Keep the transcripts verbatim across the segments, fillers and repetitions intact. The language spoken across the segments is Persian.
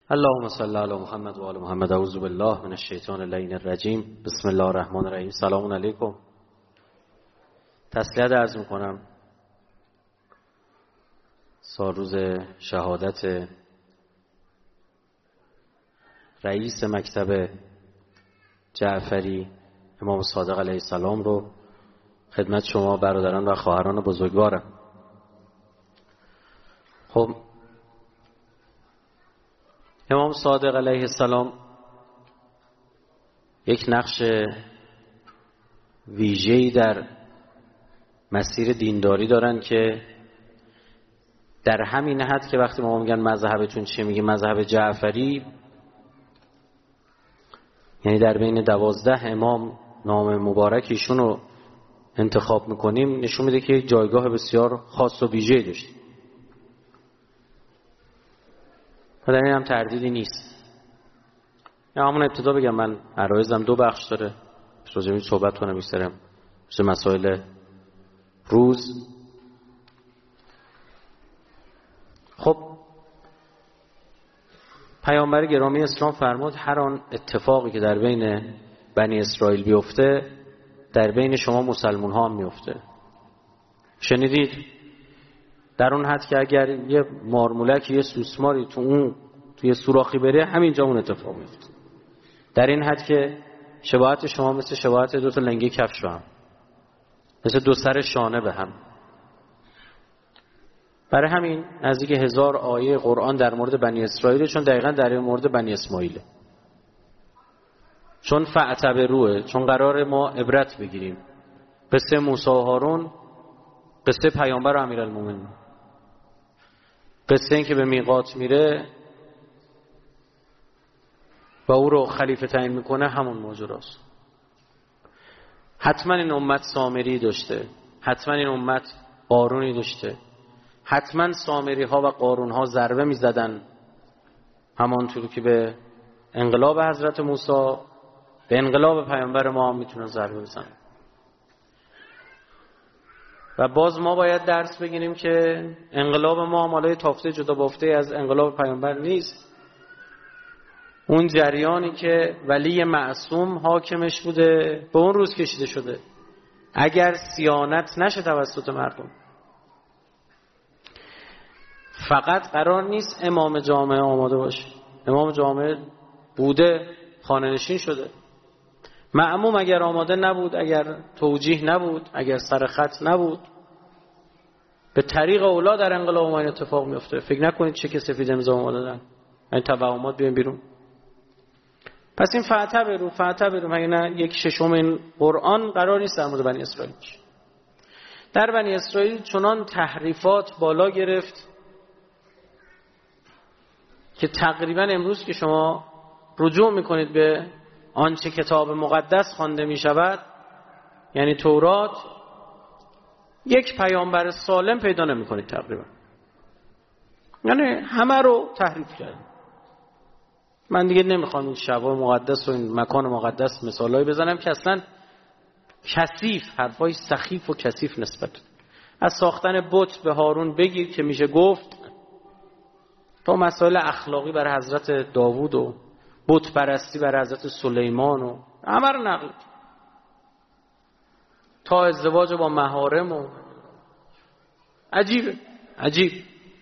اللهم صل علی محمد و آل محمد. اعوذ بالله من الشیطان اللعین الرجیم. بسم الله الرحمن الرحیم. سلام علیکم. تسلیت عرض میکنم سال روز شهادت رئیس مکتب جعفری امام صادق علیه السلام رو خدمت شما برادران و خواهران بزرگوارم. خب امام صادق علیه السلام یک نقش ویژه‌ای در مسیر دینداری دارن که در همین حد که وقتی ما میگن مذهبتون چیه میگه مذهب جعفری، یعنی در بین دوازده امام نام مبارک ایشون رو انتخاب میکنیم، نشون میده که جایگاه بسیار خاص و ویژه‌ای داشت و در این هم تردیدی نیست. یا همون ابتدا بگم من عرایزم دو بخش داره، راجع به این صحبت کنم بیشترم راجع مسائل روز. خب پیامبر گرامی اسلام فرمود هر آن اتفاقی که در بین بنی اسرائیل بیفته در بین شما مسلمان ها هم میفته. شنیدید؟ در اون حد که اگر یه مارمولک یه سوسماری تو اون توی سوراخی بره همینجا اون اتفاق میفته. در این حد که شباهت شما مثل شباهت دو تا لنگه کفش هم، مثل دو سر شانه به هم. برای همین نزدیک هزار آیه قرآن در مورد بنی اسرائیل، چون دقیقا در مورد بنی اسماعیل، چون فاعتبروه، چون قرار ما عبرت بگیریم. قصه موسی و هارون، قصه پیامبر و امیرالمومنین، قصه این که به میقات میره و او رو خلیفه تعیین میکنه، همون ماجراست. حتما این امت سامری داشته، حتما این امت قارونی داشته، حتما سامری ها و قارون ها ضربه میزدن همانطور که به انقلاب حضرت موسی، به انقلاب پیامبر ما هم میتونن ضربه بزنن. و باز ما باید درس بگیریم که انقلاب ما مالای تافته جدا بافته از انقلاب پیامبر نیست. اون جریانی که ولی معصوم حاکمش بوده به اون روز کشیده شده، اگر صیانت نشه توسط مردم. فقط قرار نیست امام جامعه آماده باشه. امام جامعه بوده، خانه نشین شده. مأموم اگر آماده نبود، اگر توجیه نبود، اگر سر خط نبود، به طریق اولا در انقلاب ما این اتفاق میفته. فکر نکنید چه که سفید امضا آماده دادن این توهمات بیان بیرون. پس این فاعتبروا فاعتبروا مگه نه یک ششم این قرآن قرار نیست در مورد بنی اسرائیل بشه. در بنی اسرائیل چنان تحریفات بالا گرفت که تقریبا امروز که شما رجوع میکنید به آنچه کتاب مقدس خوانده می شود، یعنی تورات، یک پیامبر سالم پیدا نمی کنید تقریبا. یعنی همه رو تحریف کرد. من دیگه نمیخوام این شبای مقدس و این مکان مقدس مثالایی بزنم که اصلا کثیف، حرفای سخیف و کثیف نسبت. از ساختن بت به هارون بگیر که میشه گفت، تا مسائل اخلاقی بر حضرت داوود و بت پرستی بر حضرت سلیمان و همه رو نقل، تا ازدواج با محارم و عجیبه عجیب.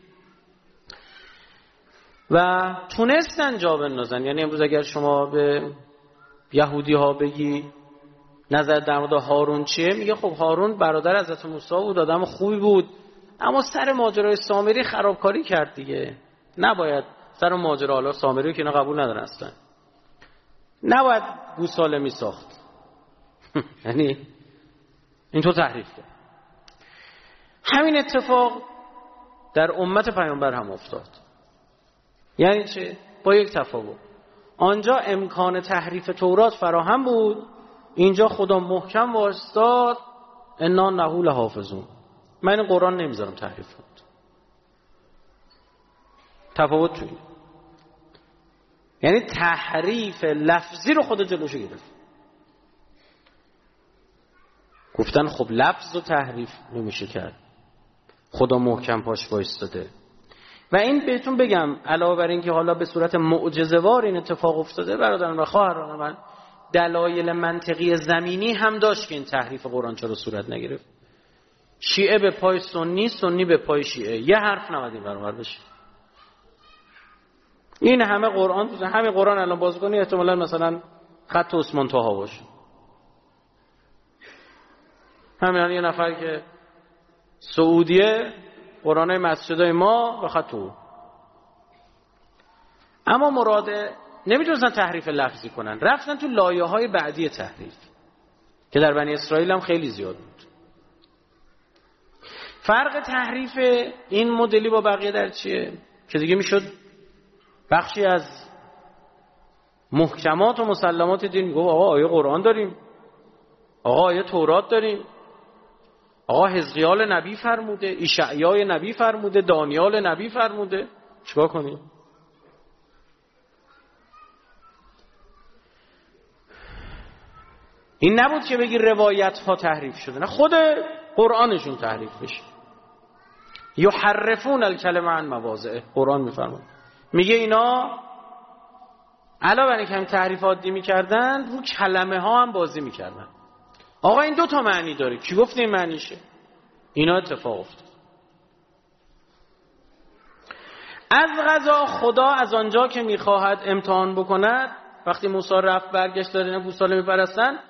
و تونستن جا بندازن. یعنی امروز اگر شما به یهودی ها بگی نظر در مورد هارون چیه، میگه خب هارون برادر حضرت موسی بود، آدم خوبی بود، اما سر ماجرای سامری خرابکاری کرد دیگه. نباید سر ماجرا، حالا سامری که اینا قبول ندارن اصلا، نباید گوساله می ساخت. یعنی اینطور تحریف کرد. همین اتفاق در امت پیامبر هم افتاد. یعنی چه؟ با یک تفاوت. آنجا امکان تحریف تورات فراهم بود، اینجا خدا محکم وایستاد انا له لحافظون. من این قرآن نمیذارم تحریف کنم. تفاوت توی یعنی تحریف لفظی رو خدا جلوشو گرفت. گفتن خب لفظ رو تحریف نمیشه کرد، خدا محکم پاش وایستاده. و این بهتون بگم علاوه بر این که حالا به صورت معجزه‌وار این اتفاق افتاده برادران و خواهران من، دلایل منطقی زمینی هم داشت که این تحریف قرآن چرا صورت نگرفت. شیعه به پای سنی، سنی به پای شیعه، یه حرف نمد این برابر بشه. این همه قرآن، همین قرآن الان باز کنی احتمالاً مثلا خط عثمان طه باشه. همین یه نفر که سعودیه قرآن مسجدای ما و خط او. اما مراده نمیتونستن تحریف لفظی کنن، رفتن تو لایه های بعدی تحریف که در بنی اسرائیل هم خیلی زیاد بود. فرق تحریف این مدلی با بقیه در چیه؟ که دیگه میشد بخشی از محکمات و مسلمات دین گفت آقا آیه قرآن داریم، آقا آیه تورات داریم، آقا حزقیال نبی فرموده، اشعیای نبی فرموده، دانیال نبی فرموده، چیکار کنیم؟ این نبود که بگی روایت ها تحریف شده، نه خود قرآنشون تحریف بشه. یحرفون الکلمه عن مواضعه، قرآن میفرماد میگه اینا علاوه بر اینکه هم تحریف عادی میکردن رو کلمه ها هم بازی میکردن. آقا این دو تا معنی داره، کی گفت این معنیشه؟ اینا اتفاق افتاد. از قضا خدا از آنجا که میخواهد امتحان بکند، وقتی موسی رفت برگشت داره اینا گوساله میپرستن،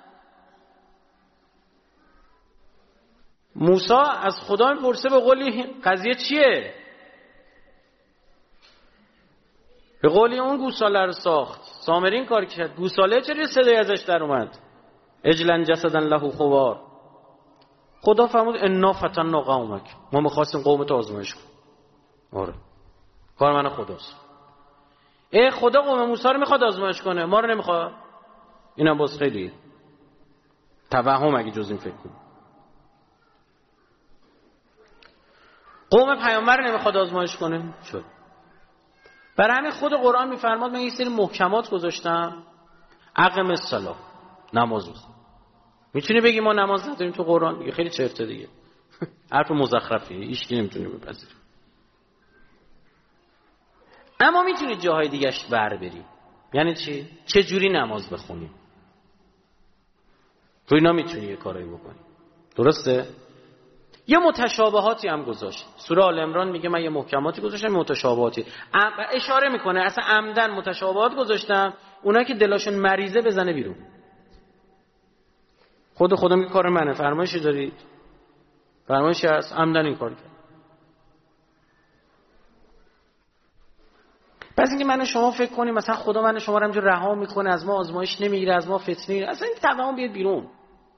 موسی از خدا میپرسه به قولی قضیه چیه؟ به قولی اون گوساله رو ساخت، سامرین کار کرد، گوساله چرا صدای ازش در اومد؟ اجلن جسدن له خوار. خدا فرمود انا فتنا قومک، ما می‌خواستیم قومت آزمایش کنیم. آره کار من خداست. ای خدا قوم موسی رو میخواد آزمایش کنه، ما رو نمیخواد. اینم باز خیلی توهم اگه جز این فکر کنیم. قوم پیامبر رو نمیخواد آزمایش کنه شد. برای همین خود قرآن میفرماد من یه سری محکمات گذاشتم، اقم الصلاة، نماز بخون. میتونی بگی ما نماز نداریم تو قرآن؟ دیگه خیلی چرته دیگه. حرف مزخرفیه، هیچ کی نمیتونه بپذیره. اما میتونی جاهای دیگه‌اش بر بری. یعنی چی؟ چه جوری نماز بخونیم؟ تو اینا میتونی یه کارایی بکنی. درسته؟ یه متشابهاتی هم گذاشت. سوره آل عمران میگه من یه محکماتی گذاشتم، متشابهاتی. اشاره میکنه اصلا عمدن متشابهات گذاشتم، اونایی که دلاشون مریضه بزنه بیرون. خود خدا میگه کار منه، فرمایشی دارید؟ فرمایشی هست، عمدن این کار کرد. پس اینکه من شما فکر کنیم مثلا خدا من شما رو همینجور رها میکنه، از ما آزمایش نمیگیره، از ما فتنه نمیگیره، اصلا این توهم بیاد بیرون.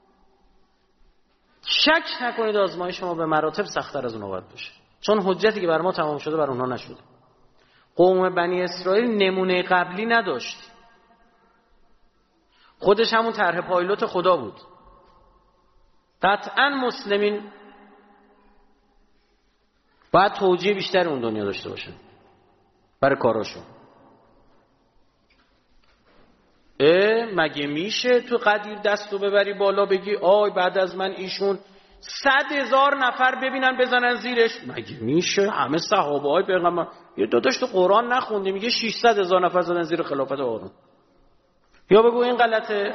شک نکنید آزمایش شما به مراتب سخت‌تر از اون باید باشه، چون حجتی که بر ما تمام شده بر اونها نشده. قوم بنی اسرائیل نمونه قبلی نداشت، خودش همون طرح پایلوت خدا بود. قطعاً مسلمین باید توجیه بیشتر اون دنیا داشته باشن برای کاراشون. اه مگه میشه تو قدیر دستو ببری بالا بگی آی بعد از من ایشون صد هزار نفر ببینن بزنن زیرش؟ مگه میشه؟ همه صحابه های پیغمبر. یه داداش تو قرآن نخوندی میگه ششصد هزار نفر زدن زیر خلافت هارون. یا بگو این غلطه،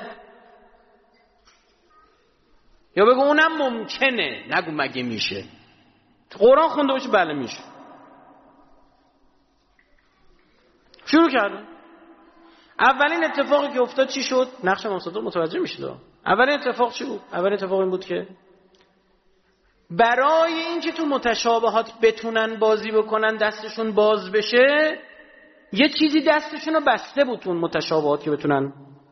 یا بگو اونم ممکنه، نگو مگه میشه. تو قرآن خونده باشی بله میشه. شروع کردن. اولین اتفاقی که افتاد چی شد؟ نقش امام صادق متوجه میشید. اولین اتفاق چی بود؟ اولین اتفاق این بود که برای اینکه تو متشابهات بتونن بازی بکنن، دستشون باز بشه، یه چیزی دستشون رو بسته بود تو متشابهات که بتونن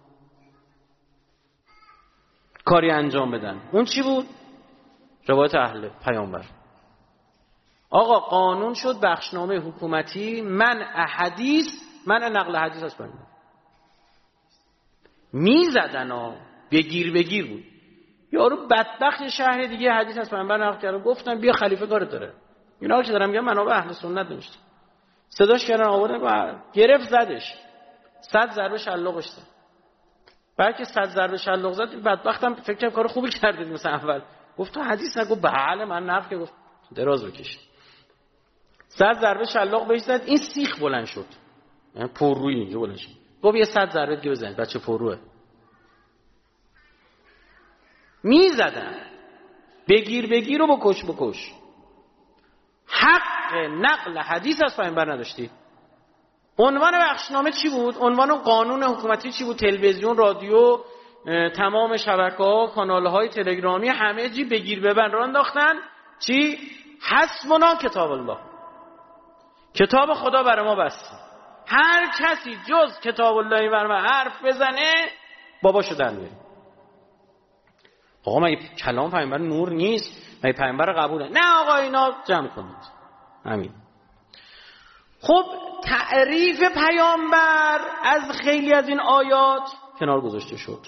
کاری انجام بدن. اون چی بود؟ روایت اهل پیامبر. آقا قانون شد بخشنامه حکومتی منع حدیث، منع نقل حدیث از پیامبر. میزدن ها، بگیر بگیر بود. یارو بدبخت شهر دیگه حدیث از پیامبر نقل کرد، گفتن بیا خلیفه کارت داره. اینا که دارم میگم منابع اهل سنت نوشته. صداش کردن آوردن گرفت زدش. صد ضربه شلاقش زد. بعد که صد ضربه شلاق زد بدبختم فکر کنم کار خوبی کرده مثلا اول. گفت تو حدیث نگو؟ بله من نقل که گفت دراز بکشید. صد ضربه شلاق بهش زد، این سیخ بلند شد، یعنی پررویی اینجا بلند شد. گفت یه صد ضربه دیگه بزنید، بچه پرروه. میزدن بگیر بگیر و بکش بکش. حق نقل حدیث از پیامبر نداشتی. عنوان بخشنامه چی بود؟ عنوان قانون حکومتی چی بود؟ تلویزیون، رادیو، تمام شبکه‌ها، کانال‌های تلگرامی، همه چی بگیر ببند را انداختن. چی؟ حسبنا کتاب الله، کتاب خدا برای ما بس. هر کسی جز کتاب الله بر ما حرف بزنه باباشو در میاره. آقا مگه کلام پیامبر نور نیست؟ مگه پیامبر قبوله؟ نه آقا اینا جمع کنید. همین. خب تعریف پیامبر از خیلی از این آیات کنار گذاشته شد.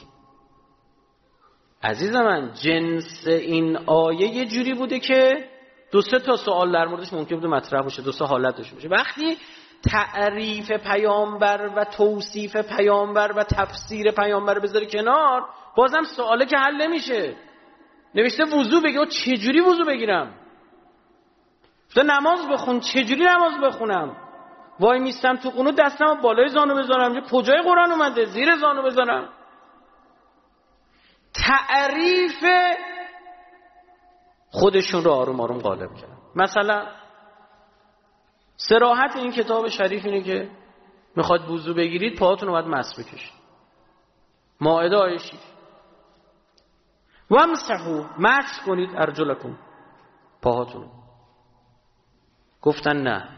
عزیز من، جنس این آیه یه جوری بوده که دو سه تا سوال در موردش ممکن بوده مطرح باشه، دو سه حالت داشته باشه. وقتی تعریف پیامبر و توصیف پیامبر و تفسیر پیامبر بذاری کنار، بازم سواله که حل نمیشه. نوشته وضو بگیر، چجوری وضو بگیرم؟ نماز بخون، چجوری نماز بخونم؟ وای میستم تو قنوت دستم بالای زانو بذارم، کجای قرآن اومده زیر زانو بذارم؟ تعریف خودشون رو آروم آروم غالب کردن. مثلا صراحت این کتاب شریف اینه که میخواد وضو بگیرید پاهاتون رو باید مس بکشید. مائده آیه شش. وامسحوا، مس کنید ارجلکم، پاهاتون. گفتن نه.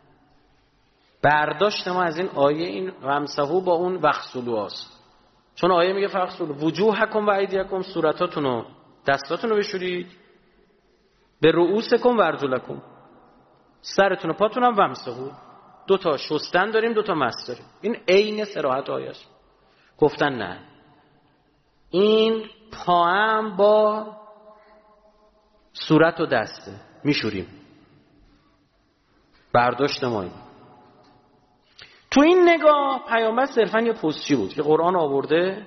برداشت ما از این آیه این وامسحوا با اون وغسلوا است. چون آیه میگه فغسلوا وجوهکم و ایدیکم، صورتاتون و دستاتون رو بشورید، به رؤوسکم و ارجلکم، سرتون و پاتون هم وامسحوا. دو تا شستن داریم، دو تا مس داریم. این عین صراحت آیه است. گفتن نه، این پا هم با صورت و دسته میشوریم. برداشت ما این. تو این نگاه پیامبر صرفا یه پستچی بود که قرآن آورده.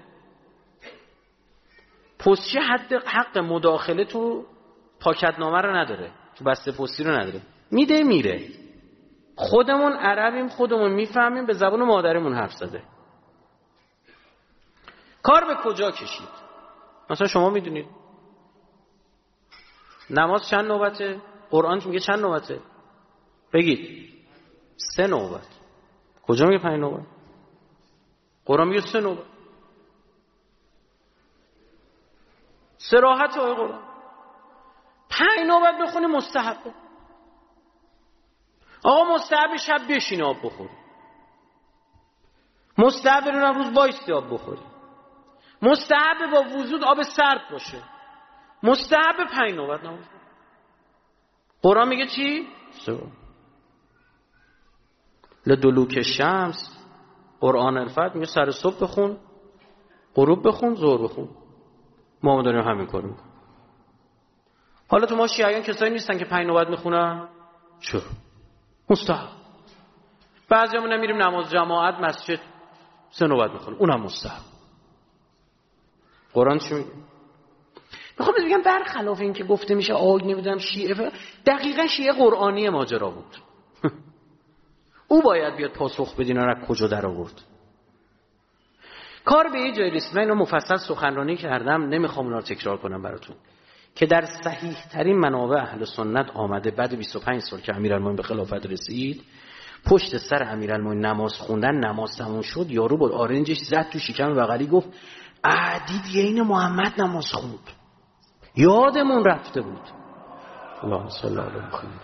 پستچی حد حق مداخله تو پاکتنامه رو نداره، تو بسته پستی رو نداره، میده میره. خودمون عربیم، خودمون میفهمیم، به زبان مادرمون حرف زده. کار به کجا کشید؟ مثلا شما میدونید نماز چند نوبته؟ قرآن میگه چند نوبته؟ بگید. سه نوبت. کجا میگه پنج نوبت؟ قرآن میگه سه نوبت. صراحت آیه قرآن. پنج نوبت بخونی مستحبه. آقا مستحب شب بشین آب بخوری، مستحب روز بایستی آب بخوری، مستحب با وضو آب سرد باشه، مستحب پنج نوبت نماز. قرآن میگه چی؟ سه. لدلوک شمس، قرآن الفجر میگه سر صبح بخون، غروب بخون، ظهر بخون. ما داریم همین کارو میکنیم. حالا تو ما شیعیان کسایی نیستن که پنج نوبت میخونن؟ چرا؟ مستحب. بعضیامون نمیریم نماز جماعت مسجد سه نوبت میخونیم، اونم مستحب. قرآن چی میگه؟ میخوام بگم برخلاف این که گفته میشه آگ نمیدونم شیعه، دقیقا شیعه قرآنی ماجرا بود. او باید بیاد پاسخ بدین را کجا در آورد. کار به یه جایی رسید. من اینو مفصل سخنرانی کردم، نمیخوام اونا رو تکرار کنم براتون، که در صحیح ترین منابع اهل سنت آمده بعد بیست و پنج سال که امیرالمومنین به خلافت رسید، پشت سر امیرالمومنین نماز خوندن، نماز تموم شد، یارو با آرنجش زد تو شکم بغلی، گفت عدید این محمد نماز خوند، یادمون رفته بود. اللهم صل علی محمد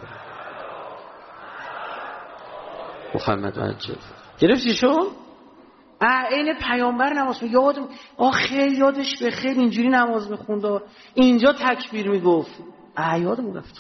محمد عجل. گرفتی شو؟ این پیامبر نماز می یادم آخه یادش به خیر اینجوری نماز میخوند، اینجا تکبیر میگفت، یادمون رفت.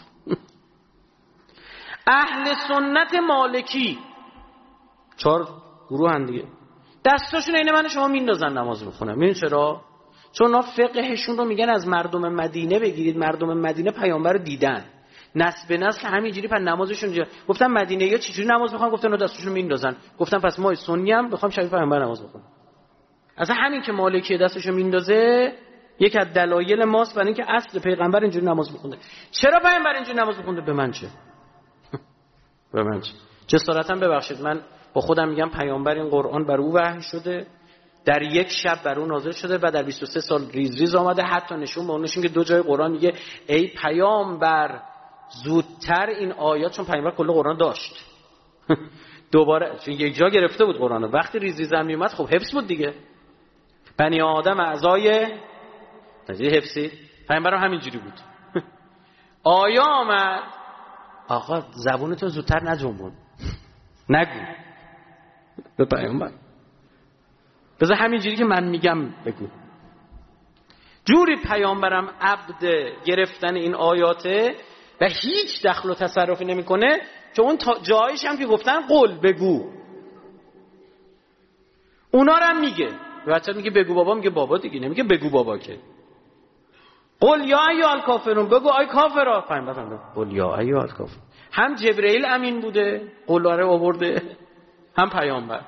اهل سنت مالکی چهار گروه هن دیگه، دستاشون اینه من شما میندازن نماز میخونن. میدون چرا؟ چون اونا فقهشون رو میگن از مردم مدینه بگیرید. مردم مدینه پیامبر رو دیدن، نسل به نسل همینجوری، پس نمازشون جا. گفتن مدینه یا چجوری نماز میخوان؟ گفتن اونا دستشون میندازن. گفتن پس ما سنی هم میخوام شبیه پیامبر نماز بخونیم. اصلا همین که مالکی دستشو میندازه یک از دلایل ماست برای اینکه اصل پیغمبر اینجوری نماز میخونده. چرا پیامبر اینجوری نماز میخونده؟ به من چه؟ به من جسارتاً ببخشید، من با خودم میگم پیامبر این قرآن بر او وحی شده، در یک شب بر او نازل شده و در بیست و سه سال ریز ریز آمده. حتی نشون به اون نشون که دو جای قرآن میگه ای پیامبر زودتر این آیات، چون پیامبر کل قرآن داشت دوباره چون یک جا گرفته بود قرآن، وقتی ریز ریز هم میومد خب حفظ بود دیگه. بنی آدم اعضای تجزیه حفظی، پیامبر هم همینجوری بود آیا آمد آقا زبونتو زودتر نجنبون نگو به پیامبر، بذار همینجوری که من میگم بگو. جوری پیامبرم عبد گرفتن این آیاته و هیچ دخل و تصرفی نمیکنه که اون جایش هم که گفتن قل بگو، اونا رو هم میگه. بچه میگه بگو بابا، میگه بابا دیگه، نمیگه بگو بابا که. قل یا ایها الکافرون، بگو آی کافرا. پیامبر میگه قل یا ایها الکافرون. هم جبرئیل امین بوده قل رو آورده، هم پیامبر.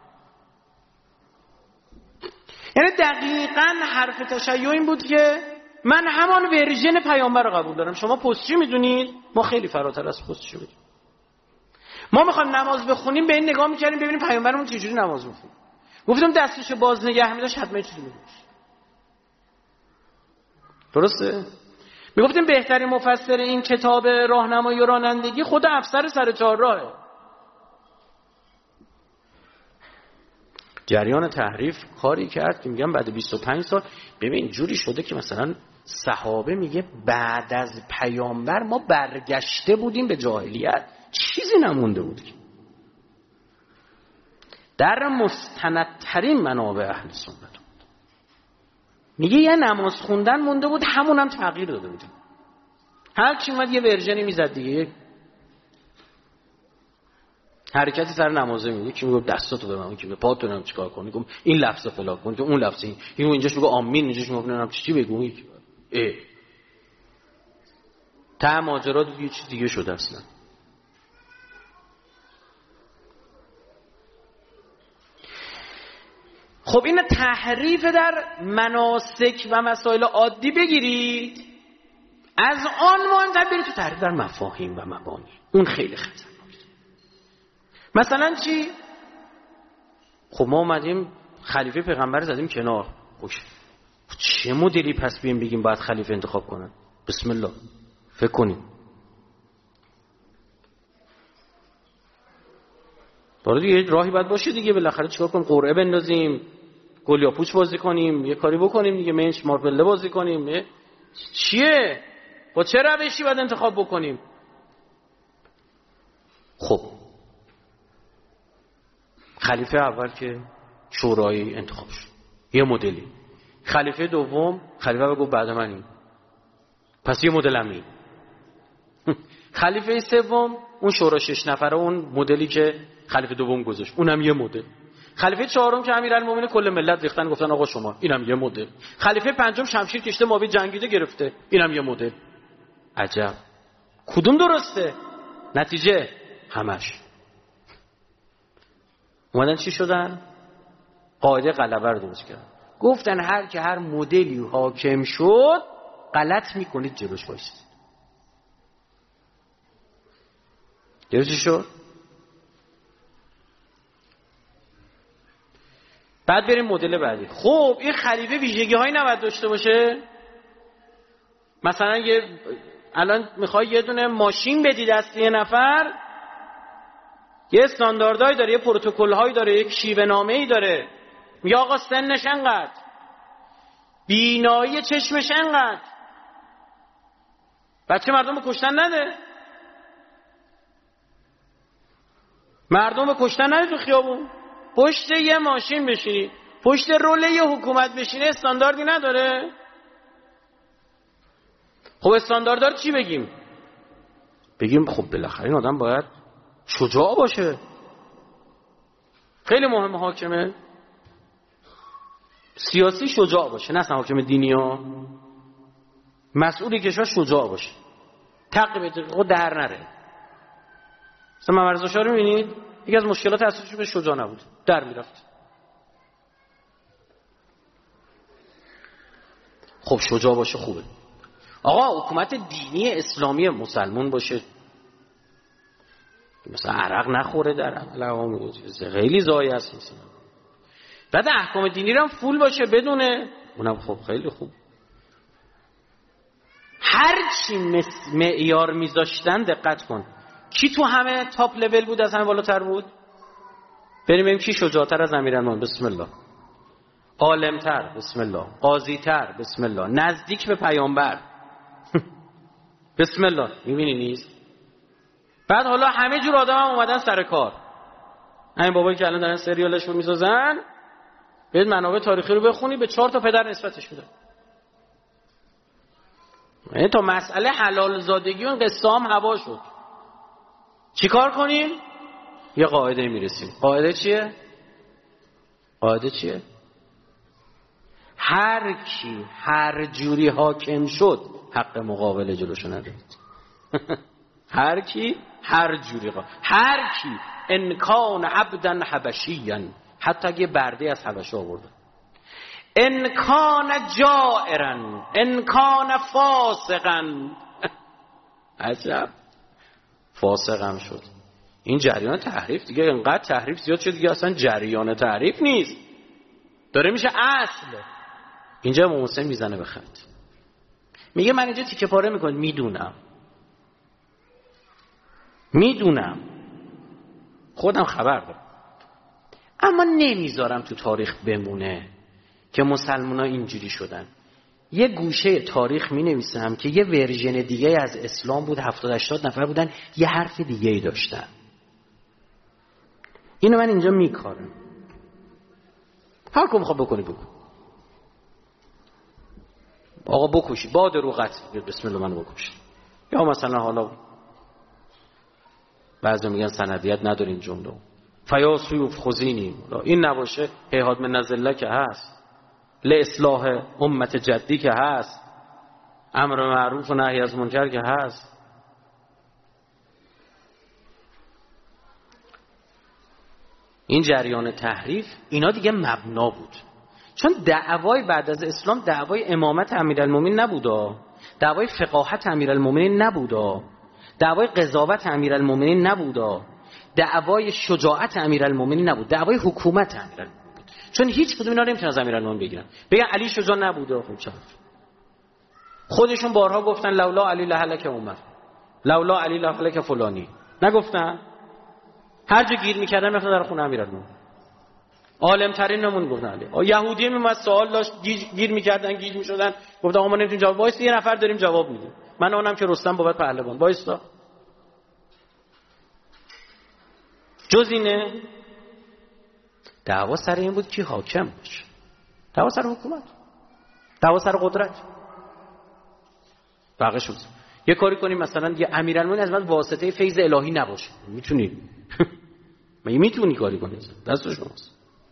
یعنی دقیقاً حرف تشیع این بود که من همان ورژن پیامبر رو قبول دارم. شما پستچی میدونید، ما خیلی فراتر از پستچی میدونیم. ما میخوایم نماز بخونیم به این نگاه میکردیم ببینیم پیامبرمون چجوری نماز میخونه. گفتم دستشو باز نگه می‌داشت حتما چیزی میگفت. درسته؟ میگفتیم بهترین مفسر این کتاب راهنمایی و رانندگی خود افسر سر چهارراهه. جریان تحریف کاری کرد که میگم بعد بیست و پنج سال ببین جوری شده که مثلا صحابه میگه بعد از پیامبر ما برگشته بودیم به جاهلیت، چیزی نمونده بود که. در مستندترین منابع اهل سنت میگه یه نماز خوندن مونده بود، همون هم تغییر داده بودیم. هر کی اومد یه ورژنی میزد دیگه، حرکتی سر نمازه میگه، کی میگه دستاتو به من، کی به پاتو نمیدونم چیکار کنی، میگم این لفظ فلان کن، اون لفظ این، اینو اینجاش میگه آمین، اینجاش میگه نمیدونم چی چی بگو. اه تا ماجرا یه چیز دیگه شده اصلا. خب این تحریف در مناسک و مسائل عادی بگیرید، از آن مهمتر برید تو تحریف در مفاهیم و مبانی، اون خیلی خطرناکه. مثلا چی؟ خب ما اومدیم خلیفه پیغمبر زدیم کنار، خوش چه مدلی پس بیم بگیم باید خلیفه انتخاب کنن؟ بسم الله فکر کنیم. برای دیگه راهی باید باشه دیگه، بالاخره چیکار کنیم؟ قرعه بندازیم، گل یا پوچ بازی کنیم، یه کاری بکنیم دیگه، منچ ماربله بازی کنیم. چیه؟ با چه روشی باید انتخاب بکنیم؟ خب خلیفه اول که شورایی انتخاب شد، یه مدلی. خلیفه دوم، خلیفه بگو بعد من این، پس یه مدل همین. خلیفه سوم اون شورا شش نفره، اون مدلی که خلیفه دوم گذاشت، اونم یه مدل. خلیفه چهارم که امیرالمومنین کل ملت ریختن گفتن آقا شما، اینم یه مدل. خلیفه پنجم شمشیر کشته ماوی جنگیده گرفته، اینم یه مدل. عجب کدوم درسته؟ نتیجه همش اومدن چی شدن؟ قاعده غلبه رو درست کردن. گفتن هر که هر مدلی حاکم شد غلط میکنید جلوش باشید. درستی شد؟ بعد بریم مدل بعدی. خب این خلیفه ویژگی هایی نباید داشته باشه؟ مثلا یه الان میخوای یه دونه ماشین بدی دست یه نفر، یه استانداردهایی داره، یه پروتکل‌هایی داره، یه شیوه نامه‌ای داره. میگه آقا سنش انقدر، بینایی چشمش انقدر، بچه مردم رو کشتن نده، مردم رو کشتن نده تو خیابون، پشت یه ماشین بشینی، پشت رول یه حکومت بشینه، استانداردی نداره؟ خب استانداردار چی بگیم؟ بگیم خب بالاخره این آدم باید شجاع باشه. خیلی مهمه حاکمه سیاسی شجاع باشه، نه اصلا حاکم دینی ها، مسئولی کشور شجاع باشه، تقی به در نره. مثلا محمد رضا شاه رو می‌بینید یکی از مشکلات اصلیش به شجاع نبود، در میرفت. خب شجاع باشه خوبه. آقا حکومت دینی اسلامی مسلمون باشه، مثلا عرق نخوره در عمل، خیلی ضایع است مثلا. بعد احکام دینی رو هم فول باشه بدونه، اونم خب خیلی خوب. هر چی معیار میذاشتن دقت کن، کی تو همه تاپ لول بود، از همه بالاتر بود؟ بریم ببینیم کی شجاعتر از امیرالمومنین. بسم الله. عالمتر، بسم الله. قاضیتر، بسم الله. نزدیک به پیامبر، بسم الله. میبینی نیست؟ بعد حالا همه جور آدم هم اومدن سر کار. همین بابایی که الان دارن سریالش رو میسازن، برید منابع تاریخی رو بخونی، به چهار تا پدر نسبتش میدن. یعنی تا مسئله حلال زادگی اون قصه هم هوا شد. چیکار کنیم؟ یه قاعده میرسیم. قاعده چیه؟ قاعده چیه؟ هر کی هر جوری حاکم شد حق مقابله جلوشو ندارید. هر کی هر جوری قا... هر کی ان کان عبدا حبشیا، حتی اگه برده از حبشه آورده، ان کان جائرا ان کان فاسقا، عجب فاسقم شد. این جریان تحریف دیگه اینقدر تحریف زیاد شد دیگه اصلا جریان تحریف نیست، داره میشه اصل. اینجا امام حسین میزنه به خط، میگه من اینجا تیکه پاره میکنم، میدونم میدونم خودم خبر دارم، اما نمیذارم تو تاریخ بمونه که مسلمان ها اینجوری شدن. یه گوشه تاریخ می نویسم که یه ورژن دیگه از اسلام بود، هفتاد هشتاد نفر بودن یه حرف دیگه ای داشتن. اینو من اینجا میکارم، هر کم میخواد بکنی بکن. آقا بکشی با دروغت، بسم الله منو بکشی. یا مثلا حالا بعضی میگن سندیت ندارین جمله، فیا سیوف خزینیم، این نباشه هیهات من نزله که هست، لاصلاح امت جدی که هست، امر معروف و نهی از منکر که هست. این جریان تحریف اینا دیگه مبنا بود، چون دعوای بعد از اسلام دعوای امامت امیرالمومنین نبودا، دعوای فقاهت امیرالمومنین نبودا، دعوای قضاوت امیرالمومنین نبودا، دعوای شجاعت امیرالمومنین نبود، دعوای حکومت امیرالمومنین بود. چون هیچ کدوم اینا رو نمیتونه از امیرالمومنین بگیرن، بگن علی شجاع نبوده. خب چرا؟ خودشون بارها گفتن لولا علی لهلک عمر، لولا علی لهلک فلانی، نگفتن؟ هر جا گیر میکردن میرفتن در خونه امیرالمومنین. عالم ترین نمون گفتن علی. یهودی میومد سوال داشت، گیر میکردن گیج میشدن، گفتن آقا ما نمیتونیم جواب، وایس یه نفر داریم جواب میدیم، من اونم که رستم بابت پهلوان، وایسا. جز اینه دعوا سر این بود که حاکم باشه، دعوا سر حکومت، دعوا سر قدرت. بقیه شد یه کاری کنیم مثلا یه امیرالمومنین از من واسطه فیض الهی نباشه، میتونی؟ مگه میتونی کاری کنی؟ دست شماست.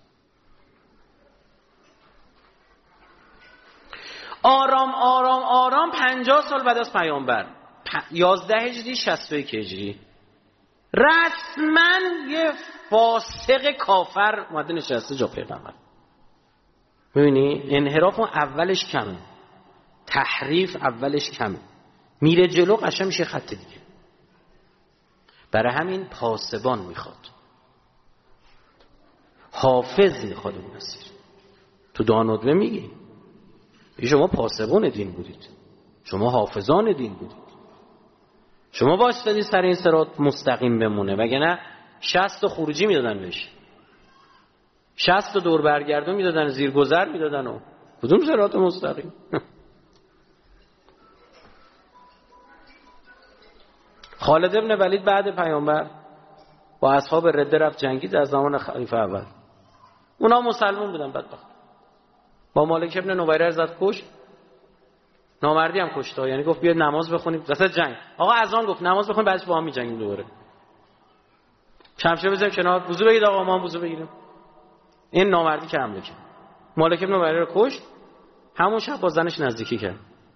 آرام آرام آرام پنجاه سال بعد از پیامبر، یازده هجری شصت و یک هجری، رسما یه فاسق کافر اومده نشسته جا پیغمبر. ببینی انحراف اولش کمه، تحریف اولش کمه، میره جلو قشنگ میشه خط دیگه. برای همین پاسبان میخواد، حافظ میخواد اون مسیر. تو دانودوه میگی شما پاسبان دین بودید، شما حافظان دین بودید، شما واسطادی سر این صراط مستقیم بمونه، وگرنه شصت خروجی میدادن بهش، شصت دور برگردون میدادن، زیرگذر میدادن. و کدوم صراط مستقیم؟ خالد ابن ولید بعد پیامبر با اصحاب رده رفت جنگید از زمان خلیفه اول. اونا مسلمان بودن، بدبخت. با مالک ابن نویره زد کش، نامردی هم کشت. یعنی گفت بیاید نماز بخونیم وسط جنگ. آقا اذان گفت نماز بخونیم، بعدش با هم می‌جنگیم دوباره. شمشیر بزنیم کنار، وضو بگید آقا ما هم وضو بگیریم. این نامردی که حمله کرد. مالک ابن نویره رو کشت، همون شب با زنش نزدیکی کرد.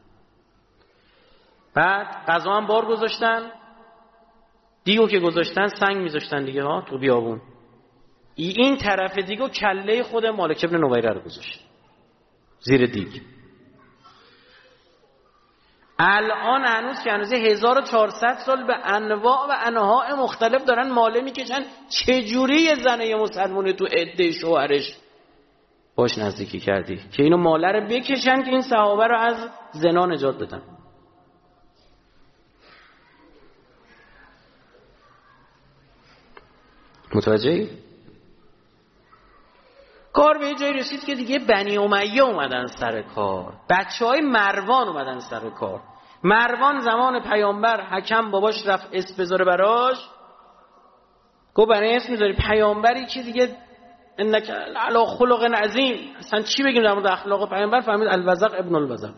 بعد غذا هم بار گذاشتن، دیگو که گذاشتن سنگ میذاشتن دیگه ها تو بیابون. این طرف دیگو کله خود مالک ابن نویره رو گذاشت زیر دیگ. الان هنوز که هنوز هزار و چهارصد سال به انواع و انواع مختلف دارن ماله میکشن چجوری یه زنه یه مسلمونه تو عده شوهرش باش نزدیکی کردی که اینو ماله رو بکشن که این صحابه رو از زنا نجات بدن. متوجهی؟ کار به جایی رسید که دیگه بنی امیه اومدن سر کار، بچه های مروان اومدن سر کار. مروان زمان پیامبر حکم باباش رفت اسم بذاره براش، گفت برای اسم میذاری پیامبری که دیگه انک علی خلق عظیم، اصلا چی بگیم در مورد اخلاق پیامبر؟ فهمید الوزق ابن الوزق.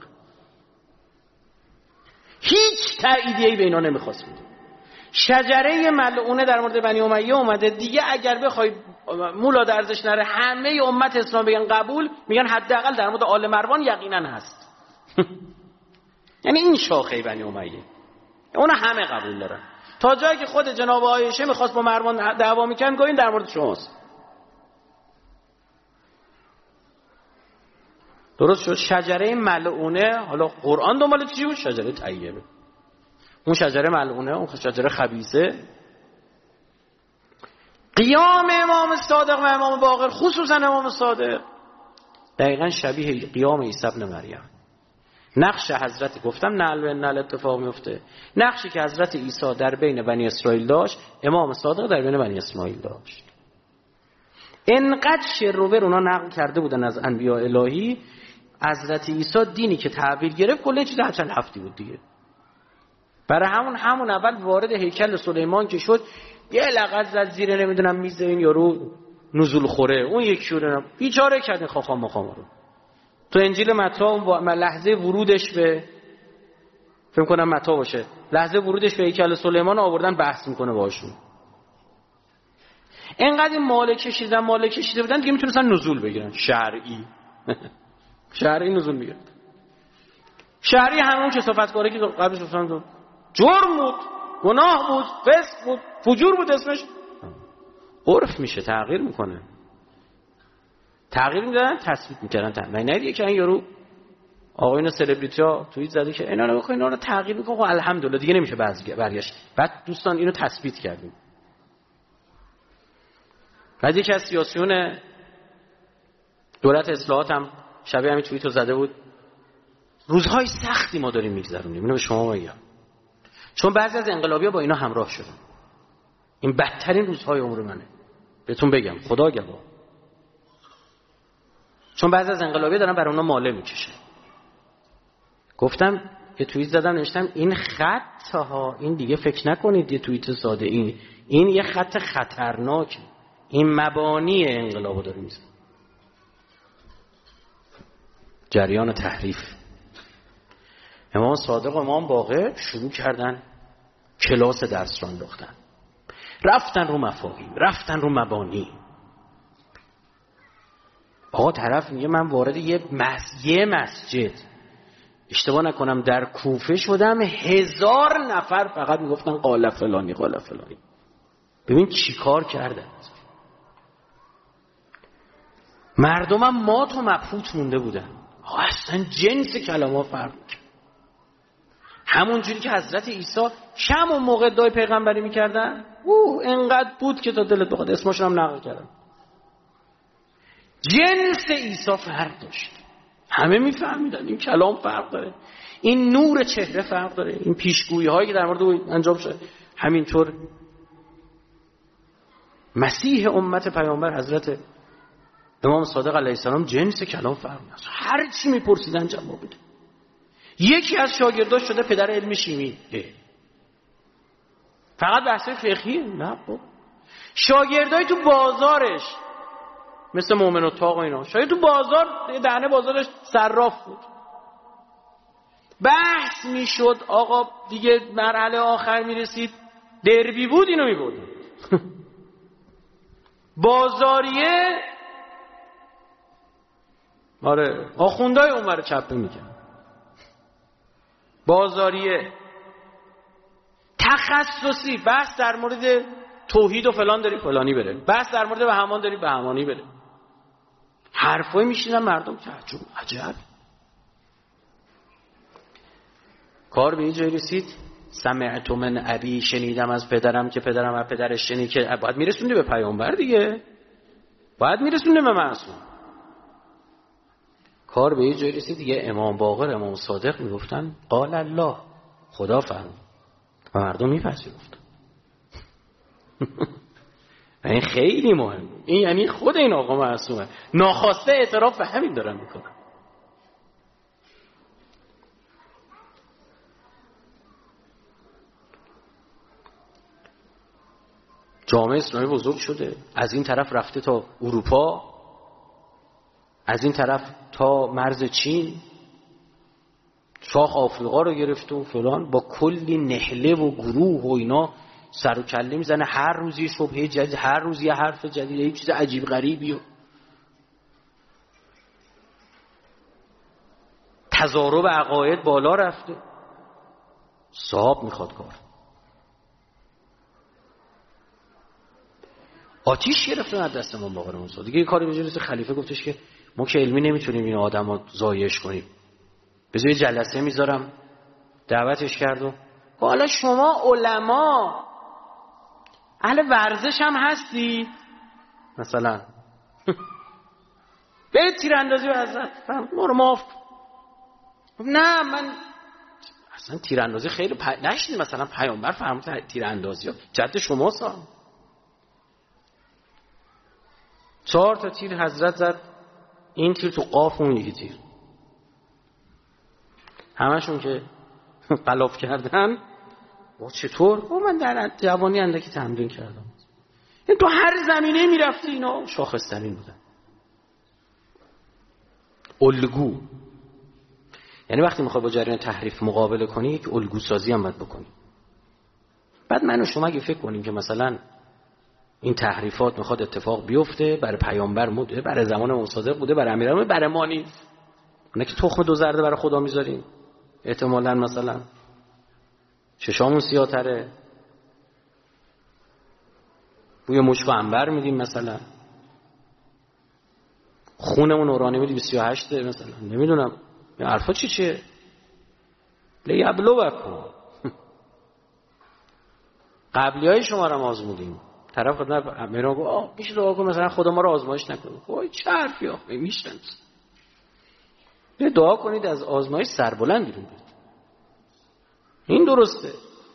هیچ تأییدیه‌ای به اینا نمیخواست بده. شجره ملعونه در مورد بنی امیه اومده دیگه، اگر بخوای مولا درزش نره همه امت اسلام بگن قبول، میگن حداقل در مورد آل مروان یقینا هست. یعنی این شاخه بنی امیه اون همه قبول دارن، تا جایی که خود جناب عایشه میخواست با مروان دعوا میکنن گویا این در مورد شماست. درست شد. شجره ملعونه، حالا قرآن دنبال چی بود؟ شجره طیبه. اون شجره ملعونه، اون شجره خبیثه. قیام امام صادق و امام باقر، خصوصا امام صادق، دقیقا شبیه قیام عیسی ابن مریم. نقش حضرت، گفتم نعل و نعل اتفاق میفته، نقشی که حضرت عیسی در بین بنی اسرائیل داشت، امام صادق در بین بنی اسماعیل داشت. انقدر شروور اونا نقل کرده بودن از انبیاء الهی، حضرت عیسی دینی که تحویل گرفت کلی چیز هچل هفتی بود دیگه. برای همون همون اول وارد هیکل سلیمان که شد، یه لغت زد زیر نمیدونم میز این یارو نزول خوره، اون یک شوره بیچاره کردن خاخام مخام رو. تو انجیل متی اون لحظه ورودش به، فکر کنم متی باشه، لحظه ورودش به هیکل سلیمان آوردن بحث میکنه باهاشون. اینقدر این مال کشیدن مال کشیده بودن دیگه میتونستن نزول بگیرن شرعی. شرعی نزول میگیرن. شرعی همون کثافتکاری که قبلش گفتم جرم بود، گناه بود، فسق بود، فجور بود اسمش. عرف میشه، تغییر میکنه. تغییر میدادن، تثبیت میکردن. من ندیدی که این یارو آقایون سلبریتی ها توییت زده که اینا رو بخوای اینا رو تغییر میکنه، خب الحمدلله دیگه نمیشه برگشت. بعد دوستان اینو تثبیت کردیم. بعد یکی از سیاسیون دولت اصلاحات هم شبیه همین توییت رو زده بود، روزهای سختی ما داریم میگذرونیم. اینو به شما میگم، چون بعضی از انقلابی‌ها با اینا همراه شدن. این بدترین روزهای عمر منه، بهتون بگم، خدا گواه. چون بعضی از انقلابی‌ها دارن برای اونا ماله میکشه. گفتم یه توییت زدم نوشتم این خط ها، این دیگه فکر نکنید یه توییت ساده، این این یه خط خطرناکه. این مبانی انقلابو داره میزنه. جریان تحریف. امام صادق و امام باقر شروع کردن کلاس درس را انداختن، رفتن رو مفاهیم، رفتن رو مبانی. آقا طرف میگه من وارد یه مسجد مسجد اشتباه نکنم در کوفه شدم، هزار نفر فقط میگفتن قال فلانی قال فلانی. ببین چی کار کردن. مردمم مات و مبهوت مونده بودن. اصلا جنس کلام‌ها فرق می‌کنه. همون جوری که حضرت عیسی کم و موقع ادعای پیغمبری میکردن، اوه انقدر بود که تا دلت بخواد اسمشون هم نقل کردن. جنس عیسی فرق داشت. همه میفهمیدن این کلام فرق داره، این نور چهره فرق داره، این پیشگویی هایی که در مورد او انجام شده. همینطور مسیح امت پیامبر حضرت امام صادق علیه السلام جنس کلام فرق داشت. هر چی میپرسیدن جواب بده. یکی از شاگرداش شده پدر علم شیمی. فقط بحث فقهی؟ نه خب. شاگردای تو بازارش مثل مومن و طاق و اینا، شاید تو بازار دهنه بازارش صراف بود. بحث میشد آقا دیگه مرحله آخر میرسید، دربی بود اینو میبردن. بازاریه آره آخوندهای اون رو چپه میکنن. بازاریه تخصصی بحث در مورد توحید و فلان داری فلانی بره، بحث در مورد بهمان داری بهمانی بره. حرفای میشینن مردم تعجب، عجب. کار به اینجا رسید سمعت من ابی، شنیدم از پدرم که پدرم از پدرش شنید، که باید میرسونده به پیامبر دیگه، باید میرسونده به معصوم. کار به اینجا رسید دیگه امام باقر امام صادق میگفتن قال الله، خدا فرمود و مردم میپذیرفتن. این خیلی مهم، این یعنی خود این آقا معصومه، ناخواسته اعتراف به همین دارن میکنن. جامعه اسلامی بزرگ شده، از این طرف رفته تا اروپا، از این طرف تا مرز چین، شاخ آفریقا رو گرفته و فلان، با کلی نهله و گروه و اینا سر و کله میزنه، هر روزی شبهه جدید، هر روز یه حرف جدید، یه چیز عجیب غریبی و تضارب عقاید بالا رفته. صاحب میخواد کار، آتیش گرفته از دست امام باقر موسی. دیگه یه کاری به جلوی خلیفه گفتش که ما که علمی نمیتونیم این آدمو زایش کنیم، بذار یه جلسه میذارم. دعوتش کرد و حالا شما علما اهل ورزش هم هستی مثلا به تیراندازی و حضرت ما رو معاف. نه من اصلا تیراندازی خیلی پ... نشنید مثلا پیامبر فرمود تیراندازی جد شما سا چهار تا تیر حضرت زد، این تیر تو قاف، اون یکی تیر، همشون که غلاف کردن. با چطور؟ با من در جوانی اندکی تمرین کردم. این تو هر زمینه میرفتی اینا شاخص‌ترین بودن. الگو، یعنی وقتی میخوای با جریان تحریف مقابله کنی یک الگو سازی هم باید بکنی. بعد من و شما اگه فکر کنیم که مثلا این تحریفات میخواد اتفاق بیفته، برای پیامبر بوده، برای زمان مصادق بوده، برای امیران، برای ما نیست، اونه که تخم دو زرده برای خدا میذاریم احتمالاً، مثلا چشامون سیاه‌تره، بوی مشک و عنبر میدیم، مثلا خونمون اورانی میدیم سی و هشت مثلا، نمیدونم این حرفا چی چیه. لیبلوکم قبلی های شما رو آزمودیم. طرف خودم میرم گفت آه میشه دعا کن مثلا خدا ما رو آزمایش نکنه. وای چه حرفی آخه میشن. دعا کنید از آزمایش سربلند بیرون بیاد. این درسته.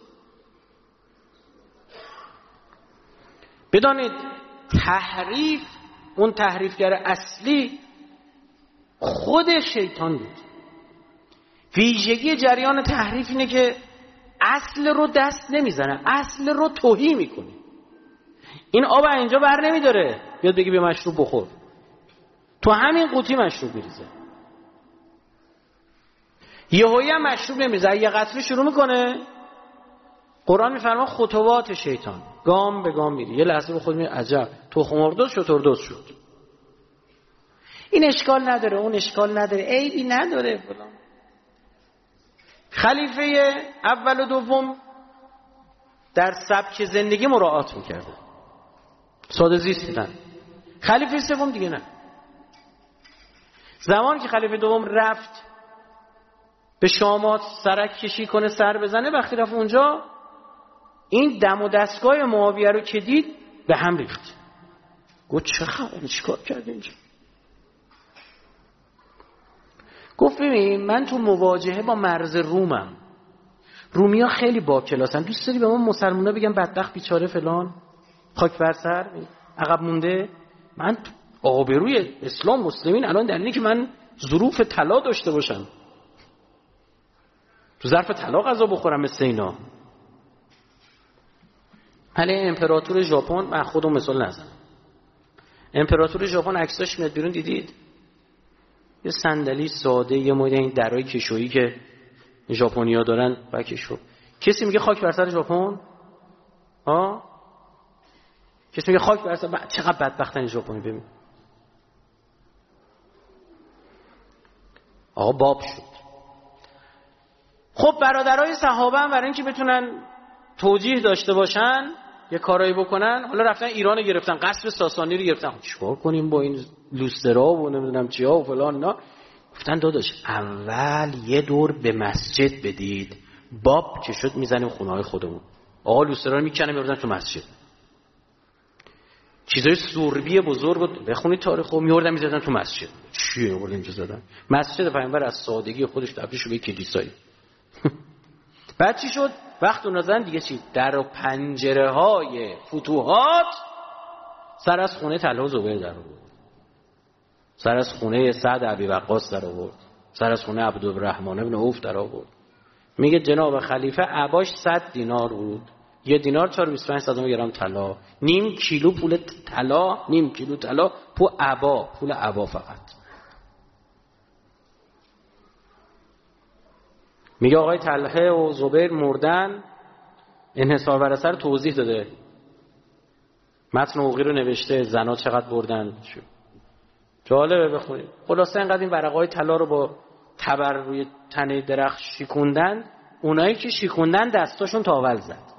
بدانید تحریف، اون تحریفگر اصلی خود شیطان بود. ویژگی جریان تحریف اینه که اصل رو دست نمیزنه، اصل رو توهی میکنه. این آب اینجا بر نمیداره بیاد بگی به مشروب بخور، تو همین قوطی مشروب میریزه. یهویی هم مشروب نمیریزه، یه قطره شروع میکنه. قرآن میفرما خطوات شیطان گام به گام میری، یه لحظه به خود میگه عجب تخم مرغ شتردوز شد. این اشکال نداره، اون اشکال نداره، عیبی نداره فلان. خلیفه اول و دوم در سبک زندگی مراعات میکرده، ساده زیست بودن. خلیفه سوم دیگه نه. زمانی که خلیفه دوم رفت به شامات سرک کشی کنه، سر بزنه، وقتی رفت اونجا این دم و دستگاه معاویه رو که دید به هم ریخت. گفت چه خبره، چیکار کرد اینجا؟ گفت ببین من تو مواجهه با مرز رومم، رومیا خیلی با کلاسن، دوست داری به ما مسلمونا بگم بدبخت بیچاره فلان خاک بر سر عقب مونده؟ من آبروی اسلام مسلمین الان در اینه که من ظروف طلا داشته باشم، تو ظرف طلا غذا بخورم مثل اینا. حالا امپراتور ژاپن، من خودم مثال نزنم، امپراتور ژاپن عکساش میاد بیرون، دیدید یه صندلی ساده، یه مدل این درای کشویی که ژاپنیا دارن با کشو. کسی میگه خاک بر سر ژاپن؟ ها؟ کسی میگه خاک بر سر؟ چقدر بدبختن ژاپنی. ببین آقا باب شد. خب برادرای صحابه هم برای اینکه بتونن توجیه داشته باشن یه کارایی بکنن، حالا رفتن ایران رو گرفتن، قصر ساسانی رو گرفتن. چیکار کنیم با این لوسترا و نمیدونم چیا و فلان. نه گفتن داداش اول یه دور به مسجد بدید، باب که شد میزنیم خونه های خودمون. آقا لوسترا رو میکنه میبردن تو مسجد. چیزای سوربی بزرگ بود بخونید تاریخو میوردن میذارن تو مسجد. چیه آورد اینجا زدن؟ مسجد پیامبر از سادگی خودش تبدیل شد به کلیسایی. بعد چی شد؟ وقت اون زدن دیگه چی؟ در و پنجره های فتوحات سر از خونه طلحه و زبیر در آورد. سر از خونه سعد ابی وقاص در آورد. سر از خونه عبدالرحمن بن عوف در آورد. میگه جناب خلیفه عباش صد دینار بود. یه دینار چهار و بیست و پنج صدم گرم طلا. نیم کیلو پول طلا، نیم کیلو طلا پول عبا، پول عبا فقط. میگه آقای طلحه و زبیر مردن، انحصار بر اثر توضیح داده. متن حقوقی رو نوشته، زنا چقدر بردن. جالبه بخونید. خلاصه اینقدر این ورقای طلا رو با تبر روی تنه درخت شیکوندن، اونایی که شیکوندن دستاشون تاول زد.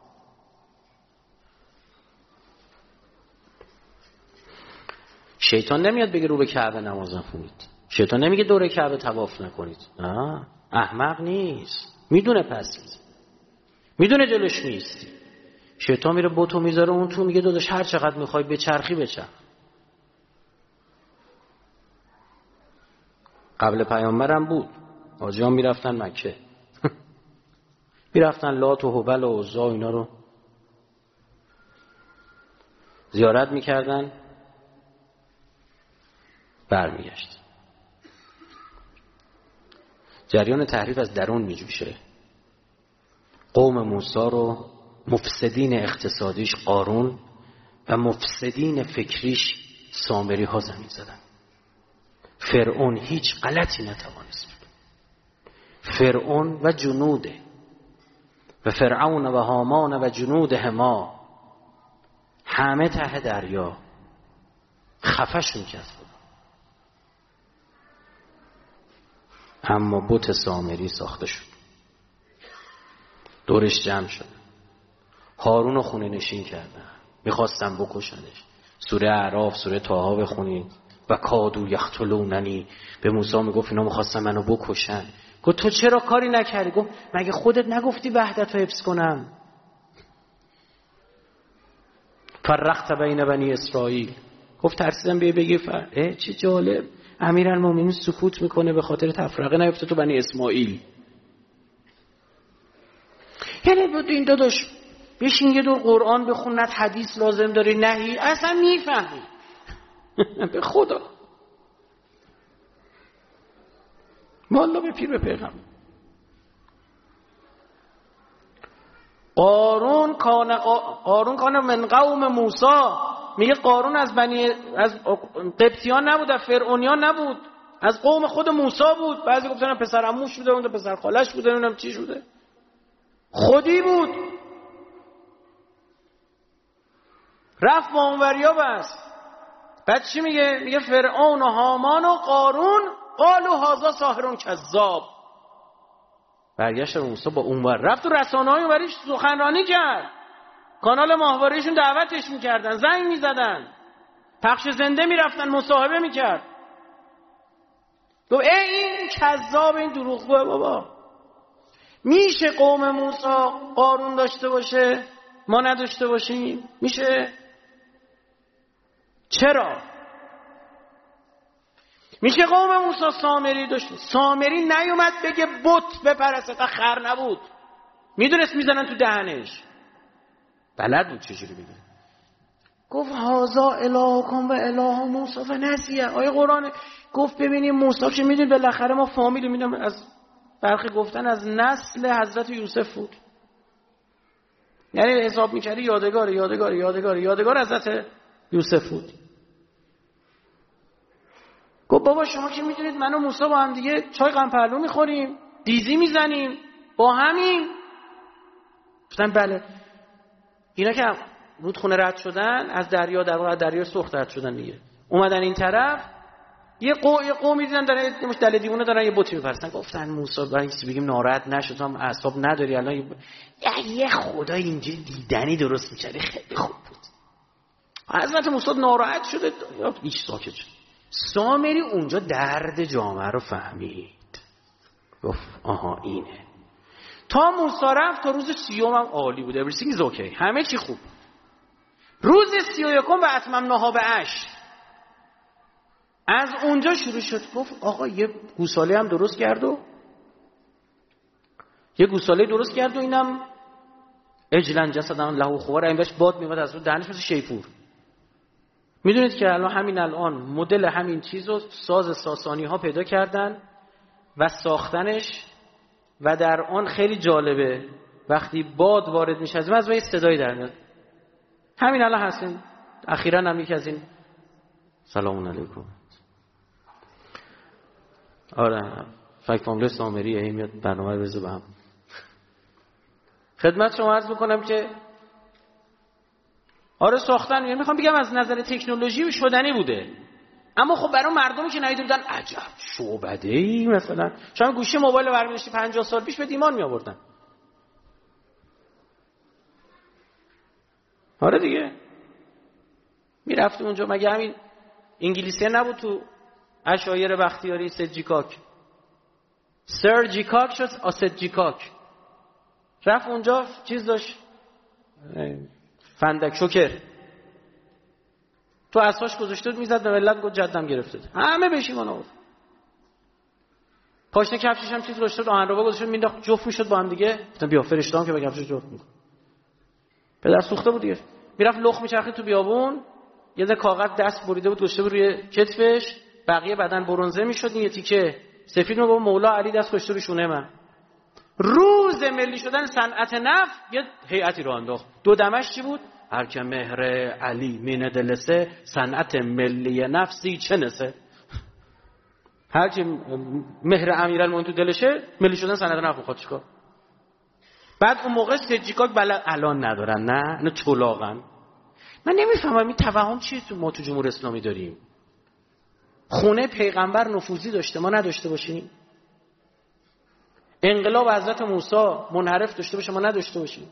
شیطان نمیاد بگه رو به کعبه نماز نخونید. شیطان نمیگه دور کعبه طواف نکنید. نه، احمق نیست. میدونه پس. میدونه جلوش نیستی. شیطان میره بوتو میذاره اون تو، میگه داداش هر چقدر میخوای بچرخی بچرخ. قبل پیامبرم بود. حاجیان میرفتن مکه. میرفتن لات و هبل و عزا اینا رو زیارت میکردن، برمیگشت. جریان تحریف از درون میجوشه. قوم موسی رو مفسدین اقتصادیش قارون و مفسدین فکریش سامری ها زمین زدن. فرعون هیچ غلطی نتوانست بکنه. فرعون و جنوده و فرعون و هامان و جنودهما همه ته دریا خفشون کرد. اما بت سامری ساخته شد، دورش جمع شد، هارون رو خونه نشین کردن، میخواستن بکشنش. سوره اعراف، سوره طه بخونید. و کادو یقتلوننی، به موسی میگفت اینا میخواستن منو بکشن. گفت تو چرا کاری نکردی؟ گفت مگه خودت نگفتی وحدت رو حفظ کنم؟ فرقت بین بنی اسرائیل. گفت ترسیدم بیای بگی فر اه چه جالب، امیرالمومنین سکوت میکنه به خاطر تفرقه نیفته تو بنی اسماعیل. یعنی بود این داداش بشین یه دور قرآن بخون، نه حدیث لازم داری نهی، اصلا میفهمی. به خدا والله به پیر به پیغمبر. قارون کان قارون کان من قوم موسی. میگه قارون از بنی از قبطیان نبود، از فرعونیان نبود، از قوم خود موسی بود. بعضی گفتن پسر عموش بوده، اون پسر خالش بوده، اونم چی شده، خودی بود. رفت با اونوریا بس. بعد چی میگه؟ میگه فرعون و هامان و قارون قالوا هذا ساحر کذاب. برگشت موسی با اونور رفت و رسانه‌های اونوریش سخنرانی کرد، کانال ماهواریشون دعوتش میکردن، زنگ میزدن، پخش زنده میرفتن، مصاحبه میکرد. گفت ای این کذاب، این دروغگوه. بابا میشه قوم موسی قارون داشته باشه ما نداشته باشیم؟ میشه؟ چرا؟ میشه قوم موسی سامری داشته؟ سامری نیومد بگه بت بپرسته، تا خر نبود، میدونست میزنن تو دهنش، بلد بود چجوری بگه. گفت هازا الهکم و اله موسی و نسیه. آیه قرآن گفت ببینیم موسی که میدونید بالاخره ما فامیلی، میدونم از برخی گفتن از نسل حضرت یوسف بود، یعنی حساب میکردی یادگار یادگار یادگار یادگار حضرت یوسف بود. گفت بابا شما که میدونید من و موسی با هم دیگه چای قمپرلو میخوریم، دیزی میزنیم با همین. گفتن بله. اینا که رودخونه رد شدن از دریا، در واقع دریا سرخ رد شدن دیگه، اومدن این طرف، یه قو یه قومی دیدن دارن مش دل دیوونه دارن یه بتی میپرسن. گفتن موسی برای چی بگیم ناراحت نشو، تو هم اعصاب نداری الان یه, یه خدا اینجوری دیدنی درست می‌کردی، خیلی خوب بود. حضرت موسی ناراحت شده، هیچ ساکت شد. سامری اونجا درد جامعه رو فهمید، گفت آها اینه. تا موسی رفت تا روز سیوم هم عالی بود. everything is okay. همه چی خوب. روز سی و یکم و اتممناها بعشر، از اونجا شروع شد گفت آقا یه گوساله هم درست کرد و یه گوساله درست کرد و اینم اجلن جسدن له خوار، این بهش باد میومد از رو دهنش مثل شیپور. میدونید که الان همین الان مدل همین چیزو ساز ساسانی ها پیدا کردن و ساختنش و در آن خیلی جالبه وقتی باد وارد میشه از از یه صدایی در میاد. همین الان هستین. اخیراً هم یکی از این سلام علیکم آره فک فامله سامری این میاد برنامه بزه به هم خدمت شما عرض بکنم که آره ساختن میخوام بگم از نظر تکنولوژی شدنی بوده، اما خب برای مردمی که ندیده بودن عجب شعبده‌ای مثلا شما گوشی موبایل رو برمی‌داشتی پنجاه سال پیش به ایمان میآوردن. آره دیگه میرفت اونجا. مگه همین انگلیسی نبود تو اشایر بختیاری سجیکاک سرجیکاک شد آسجیکاک رفت اونجا چیز داشت فندک شکر تو اساش گذاشته بود میزد به ملت گفت جدم گرفته همه بشیمان آورد. پاشنه کفشش هم چیز گذاشته بود آهنربا گذاشته مینداخت جفت میشد با هم دیگه. گفتم بیا فرشته‌ام که با کفشش جفت میکنه. پدر سوخته بود دیگه. میرفت لخ میچرخید تو بیابون یه ذره کاغذ دست بریده بود گذاشته بود روی کتفش بقیه بدن برنزه میشد این یه تیکه سفید میگه مولا علی دست گذاشته رو شونه من. روز ملی شدن صنعت نفت یه هیئتی رو انداخت. دو دمش چی بود؟ هر که مهر علی مین دلسه صنعت ملی نفسی چنسه. هر که مهر امیرالمومنین تو دلشه ملی شدن صنعت نفت میخواد چیکار؟ بعد اون موقع سجیکاک بلد الان ندارن نه اینا چلاقن. من نمیفهمم این توهم چیه تو ما تو جمهوری اسلامی داریم. خونه پیغمبر نفوذی داشته ما نداشته باشیم؟ انقلاب حضرت موسی منحرف داشته باشه ما نداشته باشیم؟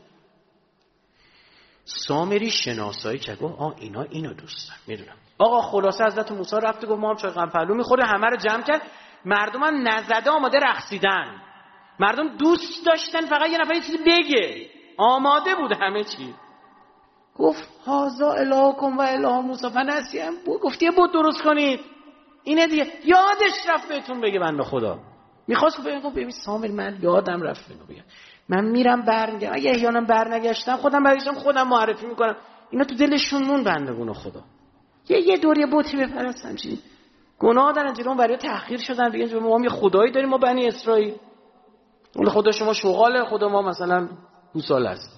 سامری شناسایی که گفت آ اینا اینو دوست دارن میدونم. آقا خلاصه حضرت موسی رفت گفت ما هم چای قنفلو میخوره همه رو جمع کرد. مردم هم نزده آماده رقصیدن. مردم دوست داشتن فقط یه نفر یه چیزی بگه. آماده بود همه چی. گفت هازا الهکم و اله موسی فنسیم. گفتی بود درست کنید اینه دیگه. یادش رفت بهتون بگه بنده خدا میخواست بگم گفت ببین سامر من یادم رفت اینو بگم من میرم برمیگردم اگه احیانا برنگشتم خودم برگشتم خودم معرفی میکنم. اینا تو دلشون مون بندگون خدا یه یه دوری بوتی بپرستن چی گناه دارن جلوم برای تحقیر شدن بگن ما هم یه خدایی داریم ما بنی اسرائیل اون خدا شما شغاله خدا ما مثلا گوساله است.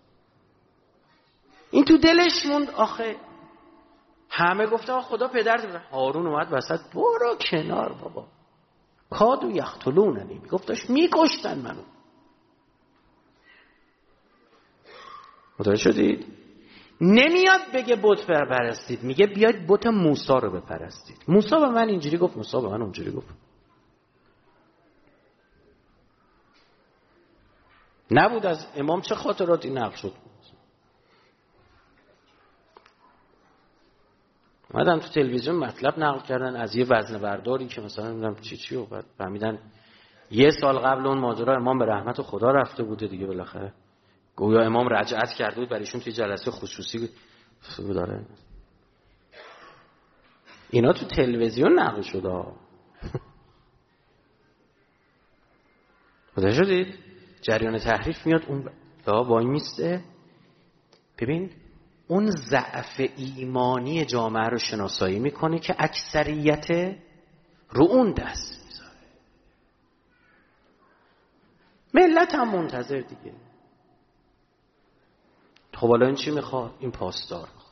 این تو دلش موند. آخه همه گفتن خدا پدر داره. هارون اومد وسط برو کنار بابا کادو یقتلوننی میگفتش میکشتن منو. متوجه شدید؟ نمیاد بگه بت پرستید میگه بیاید بت موسی رو بپرستید. موسی به من اینجوری گفت موسی به من اونجوری گفت. نبود از امام چه خاطراتی نقل شد. اومدن تو تلویزیون مطلب نقل کردن از یه وزنه برداری که مثلا نمیدونم چی چی و بعد فهمیدن یه سال قبل اون ماجرا امام به رحمت خدا رفته بوده دیگه بالاخره گویا امام رجعت کرده بود برایشون توی جلسه خصوصی بود داره. اینا تو تلویزیون نقل شده. متوجه شدید؟ جریان تحریف میاد اون لا وای میسته. ببین اون ضعف ایمانی جامعه رو شناسایی میکنه که اکثریت رو اون دست میذاره. ملت هم منتظر دیگه. خب حالا این چی میخواد؟ این پاسدار میخواد،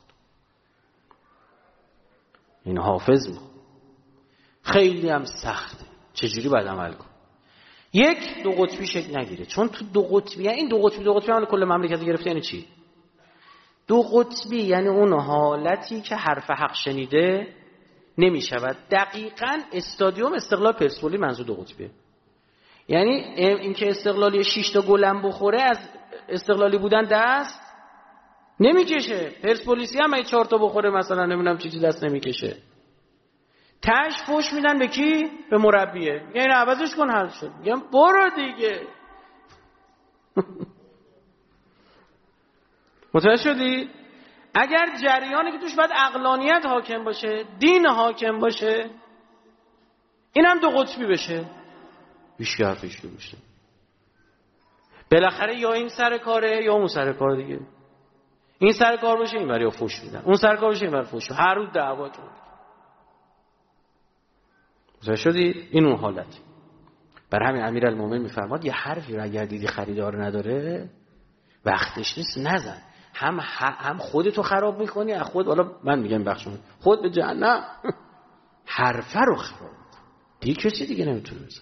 این حافظ میخواد. خیلی هم سخته. چجوری باید عمل کن؟ یک دو قطبی شکل نگیره. چون تو دو قطبی یعنی این دو قطبی دو قطبی هم کل مملکت گرفته. یعنی چی؟ دو قطبی یعنی اون حالتی که حرف حق شنیده نمی شود. دقیقاً استادیوم استقلال پرسپولی منظور دو قطبیه. یعنی این که استقلالی شش تا گلم بخوره از استقلالی بودن دست نمیکشه. پرسپولیسی هم اگه چهار تا بخوره مثلا نمیدونم چی چی دست نمیکشه. تاش فوش میدن به کی؟ به مربیه. یعنی عوضش کن حل شد. میگم برو دیگه. متوجه شدی؟ اگر جریانی که توش باید عقلانیت حاکم باشه، دین حاکم باشه، اینم دو قطبی بشه، هیچ حرفش نمیشه. بالاخره یا این سر کاره یا اون سر کار دیگه. این سر کار باشه این برای فوش میدن، اون سر کار باشه این برای فوش، هر روز دعوا کنه. متوجه شدی؟ این اون حالت. بر همین امیرالمومنین میفرماد یه حرفی رو اگر دیدی خریدار نداره وقتش نیست نزن. هم هم خودتو خراب میکنی، از خود حالا من میگم بخشون خود به جهنم حرفه رو خراب میکنی، دیگه کسی دیگه نمیتونه بزن.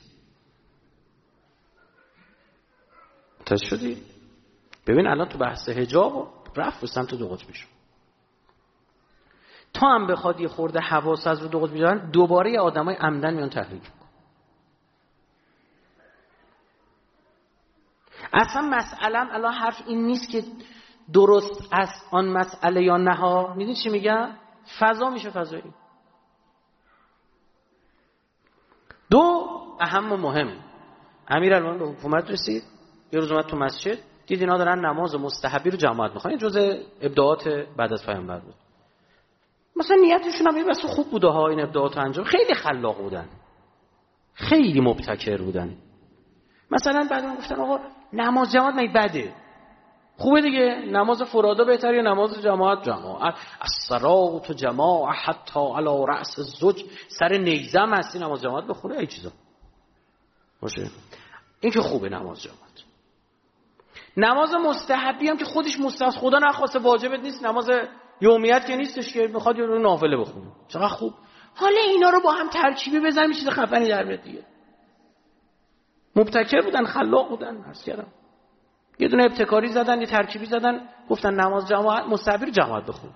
متوجه شدی؟ ببین الان تو بحث حجاب رفت به سمت دو قطبی شد. تا هم بخواد یه خورده حواس از رو دو قطبی دارن، دوباره آدمای عمدن میان تحریک کن. اصلا مسئله الان حرف این نیست که درست از آن مسئله یا نه ها. میدونی چی میگم؟ فضا میشه فضایی. دو اهم و مهم، امیرالمومنین به حکومت رسید، یه روز اومد تو مسجد دید اینا دارن نماز مستحبی رو جماعت میخوان. این جزء ابداعات بعد از پیامبر بود. مثلا نیتشون هم یه بس خوب بوده ها، این ابداعات انجام خیلی خلاق بودن، خیلی مبتکر بودن. مثلا بعد گفتن آقا نماز جماعت مگه بده؟ خوبه دیگه، نماز فرادا بهتره یا نماز جماعت؟ جماعت الصلاه جماعه حتی علی رأس الزوج، سر نیزه هم هستی نماز جماعت بخونه. ای چیزا باشه، این که خوبه نماز جماعت. نماز مستحبی هم که خودش مستحب، خدا نخواسته واجبت نیست، نماز یومیت که نیستش که میخواد یه نافله بخونه، چقدر خوب. حالا اینا رو با هم ترکیبی بزنیم چیز خفنی در میاد دیگه. مبتکر بودن، خلاق بودن. عرض کردم یه دونه ابتکاری زدن، یه ترکیبی زدن، گفتن نماز جماعت مستحبی رو جماعت بخون.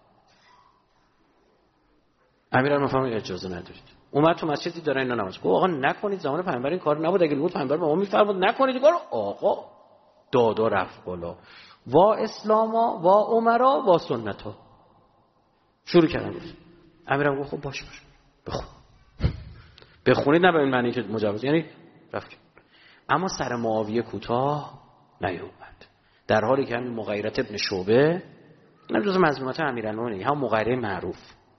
امیرالمومنین اجازه ندارید. اومد تو مسجد داره اینا نماز. گفت آقا نکنید، زمان پیامبر این کار نبود، اگه بود پیامبر به ما میفرمود نکنید این کارو. آقا دادا رفت بالا، وا اسلاما وا عمرا وا سنتا. شروع کردن گفت. امیرم گفت خب باشه باشه بخون. بخونید نه به این معنی که مجوز، یعنی رفت. اما سر معاویه کوتاه نیومد، در حالی که همین مغیرة ابن شعبه، این جزء مظلومات امیرالمومنین، هم مغیره معروف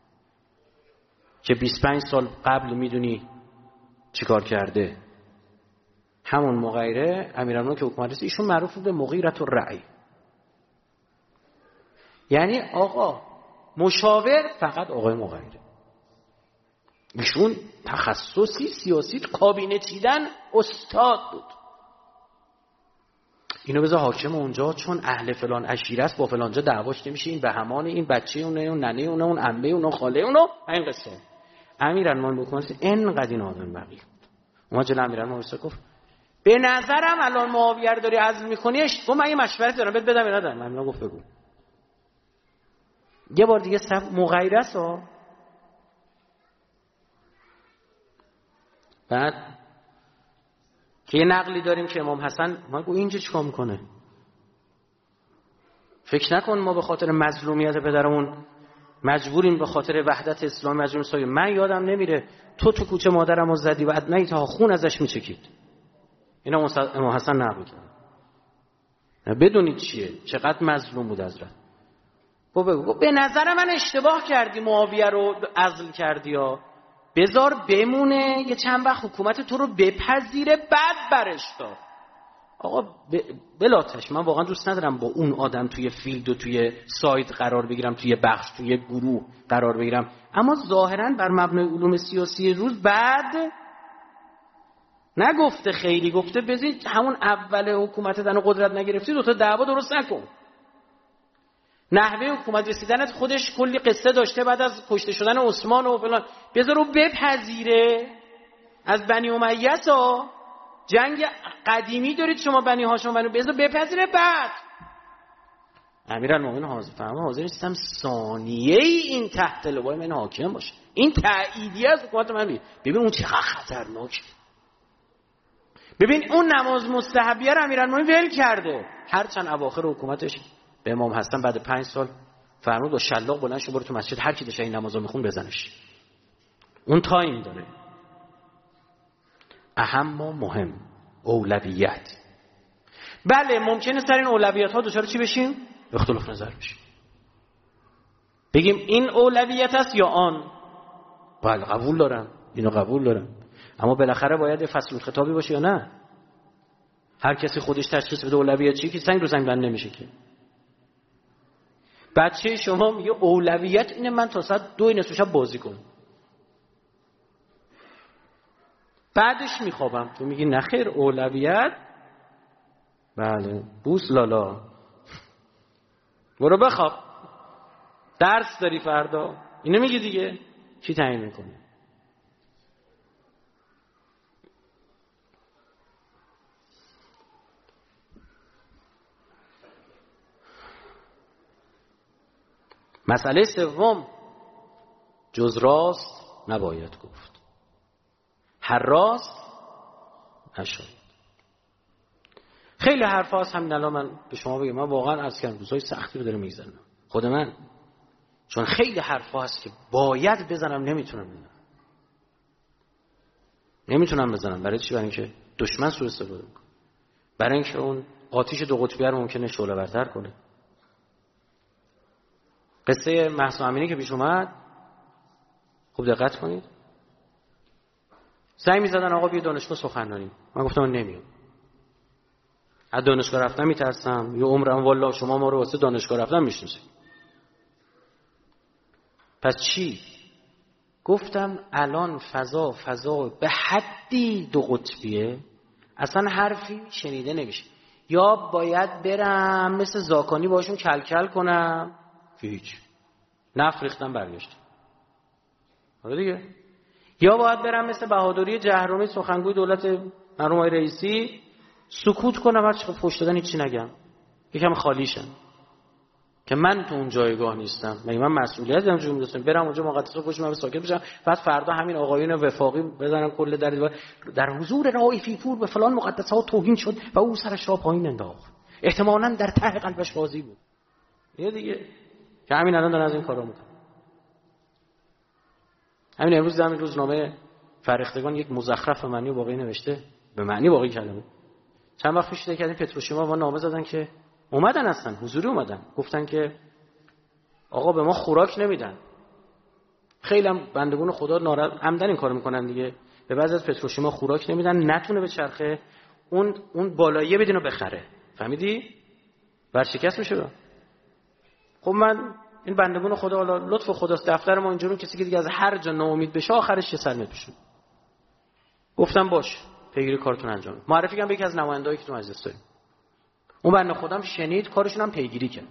که بیست و پنج سال قبل میدونی چیکار کرده، همون مغیره امیرالمومنین که حکومت رسید، ایشون معروف به مغیرة الرأی، یعنی آقا مشاور فقط آقای مغیره. ایشون تخصصی سیاسی کابینه چیدن استاد بود. اینو بذار حاکم اونجا، چون اهل فلان عشیره است با فلانجا دعواش نمیشه، این بهمان، این بچه اونه، اون ننه اونه، اون عمه اونه، خاله اونه، این قصه. امیرالمومنین بکنه اینقدر این آدم بقیه بود. اومد جلوی امیرالمومنین گفت به نظرم الان معاویه رو داری عزل میکنیش، گفت من یه مشورت دارم بهت بدم یا ندم؟ امیرالمومنین گفت بگو. یه بار دیگه صف مغیره است. بعد که یه نقلی داریم که امام حسن ما گفت اینجا چیکار میکنه؟ فکر نکن ما به خاطر مظلومیت پدرمون مجبوریم، به خاطر وحدت اسلام مجبوریم سایه. من یادم نمیره تو تو کوچه مادرمو زدی و ادنی تا خون ازش میچکید. اینا امام حسن نقل کرد. بدونید چیه، چقدر مظلوم بود حضرت. گفت بگو به نظر من اشتباه کردی، معاویه رو عزل کردی، یا بذار بمونه یه چند وقت حکومت تو رو بپذیره بعد برش دار. آقا بلاتش، من واقعا دوست ندارم با اون آدم توی فیلد و توی سایت قرار بگیرم، توی بخش توی گروه قرار بگیرم، اما ظاهرا بر مبنای علوم سیاسی روز بعد نگفته خیلی، گفته بذید همون اول حکومت دن و قدرت نگرفتی دوتا دعوا درست نکن. نحوه حکومت رسیدنت خودش کلی قصه داشته، بعد از کشته شدن عثمان و فلان، بذار رو بپذیره. از بنی امیه ها جنگ قدیمی دارید شما بنی هاشم، بنی بذار بپذیره. بعد امیرالمومنین حاضر فهمه حاضر نیستم ثانیه ای این تحت لوای من حاکم باشه. این تأییدیه از حکومت من. ببین ببین اون چقدر خطرناکه. ببین اون نماز مستحبیه رو امیرالمومنین ول کرده، هرچند اواخر حکومتش به امام حسن بعد پنج سال فرمود و شلاق بلند شو برو تو مسجد هر کی دشه این نمازو میخون بزنش. اون تایم داره. اهم و مهم، اولویت. بله ممکنه سر این اولویت ها دچار چی بشیم؟ اختلاف نظر بشیم. بگیم این اولویت است یا آن. بله قبول دارم، اینو قبول دارم، اما بالاخره باید یه فصل خطابی باشه یا نه؟ هر کسی خودش تشخیص بده اولویت چیه که سنگ رو سنگ بند نمیشه که. بچه شما میگه اولویت اینه من تا ساعت دو نصف شب بازی کنم، بعدش میخوابم. تو میگی نخیر اولویت بله بوس لالا برو بخواب، درس داری فردا، اینو میگی دیگه. چی تعیین میکنه؟ مسئله سوم، جز راست نباید گفت، هر راست نشاید. خیلی حرف هاست. همین الان من به شما بگم، من واقعا عرض کردم روزهای سختی رو داره میگذرونم خود من، چون خیلی حرف هاست که باید بزنم نمیتونم بزنم نمیتونم بزنم. برای چی؟ برای اینکه دشمن سوء استفاده میکنه، برای اینکه اون آتش دو قطبی رو ممکنه شعله ورتر کنه. قصه مهسا امینی که پیش اومد، خوب دقت کنید، زنگ میزدن آقا بیا دانشگاه سخنرانی. من گفتم من نمیام، از دانشگاه رفتن میترسم، یه عمرم والله شما ما رو واسه دانشگاه رفتن میشناسید. پس چی؟ گفتم الان فضا فضا به حدی دو قطبیه اصلا حرفی شنیده نمیشه. یا باید برم مثل زاکانی باشون کلکل کنم که هیچ، نفت ریختم برگشتم. آره دیگه. یا باید برم مثل بهادری جهرمی سخنگوی دولت مرحوم آقای رئیسی سکوت کنم، هر چقدر فحش دادن هیچی نگم، یکم خالیشم که من تو اون جایگاه نیستم. مگه من مسئولیت دارم جون می‌دونم برم اونجا مقدسات پشت من ساکت بشم، بعد فردا همین آقایون وفاقی بزنن کل در در حضور رائفی پور به فلان مقدسات توهین شد و او سرش را پایین انداخت، احتمالاً در ته قلبش راضی بود. یه دیگه که همین الان دارن از این کارا میکنن. همین امروز در روزنامه فرهیختگان یک مزخرف معنی واقعی نوشته، به معنی واقعی کلمه. چند وقت پیش دیگه پتروشیما ما نامه زدن که اومدن، هستن حضوری اومدن، گفتن که آقا به ما خوراک نمیدن. خیلی هم بندگان خدا ناراحت عمدن این کارو میکنن دیگه، به بعضی از پتروشیما خوراک نمیدن نتونه به چرخه اون اون بالاییه بدینو بخره. فهمیدی؟ ورشکست میشه. با. خب من این بندگان خدا، حالا لطف خداست، دفتر ما اینجوری کسی که دیگه از هر جا ناامید بشه آخرش چه سر میپیشه. گفتم باش پیگیری کارتون انجام بده. معرفی کردم به یکی از نمایندهایی که تو مجلس داریم. اون بنده خودم شنید، کارشون هم پیگیری کرد.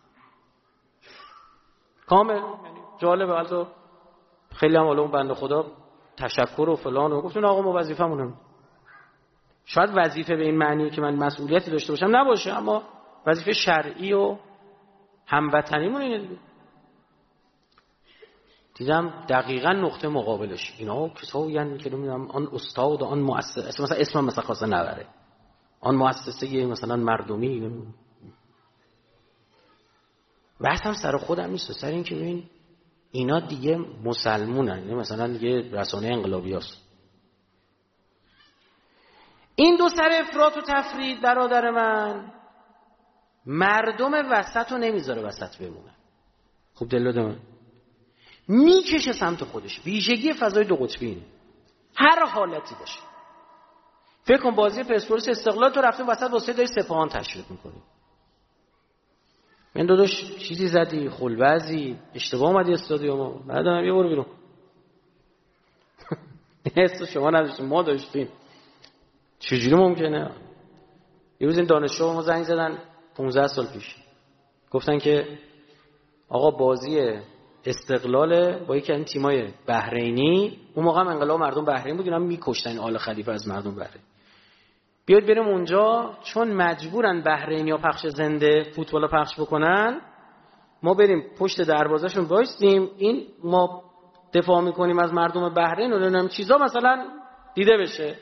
کامل یعنی جالبه. البته خیلی هم حالا اون بنده خدا تشکر و فلان و گفتن آقا ما وظیفه‌مونه. شاید وظیفه به این معنی که من مسئولیتی داشته باشم نباشه، اما وظیفه شرعی و هموطنیمون اینه دیگه. دیدم دقیقاً نقطه مقابلش اینا کسایی یعنی که نمیدونم آن استاد و آن مؤسسه، مثلا اسمم مثلا خاصه نبره، آن مؤسسه مثلا مردمی نمیدونم. بحثم سر خودم نیست، سر این که ببین اینا دیگه مسلمونن، یعنی مثلا دیگه رسانه انقلابیاست. این دو سر افراط و تفرید برادر من مردم وسط رو نمیذاره وسط بمونه. خوب دل بده من، میکشه سمت خودش. ویژگی فضای دو قطبی اینه، هر حالتی باشه. فکر کن بازی پرسپولیس استقلال تو رفتیم وسط واسه داری سپاهان تشویق میکنی، من داداش چیزی زدی خلوزی اشتباه اومدی استادیومو، بعدم یه برو بیرون. حس شما نداشتیم، ما داشتیم. چجوری ممکنه؟ یه روز این دانشجو ما زنگ زدن پانزده سال پیش، گفتن که آقا بازی استقلال با یکی از تیمای بحرینی، اون موقع هم انقلاب مردم بحرین بود، اینا میکشتن آل خلیفه از مردم بحرین، بیاید بریم اونجا چون مجبورن بحرینیا پخش زنده فوتبال پخش بکنن، ما بریم پشت دروازه‌شون وایسیم، این ما دفاع میکنیم از مردم بحرین و نمیدونم چیزا مثلا دیده بشه.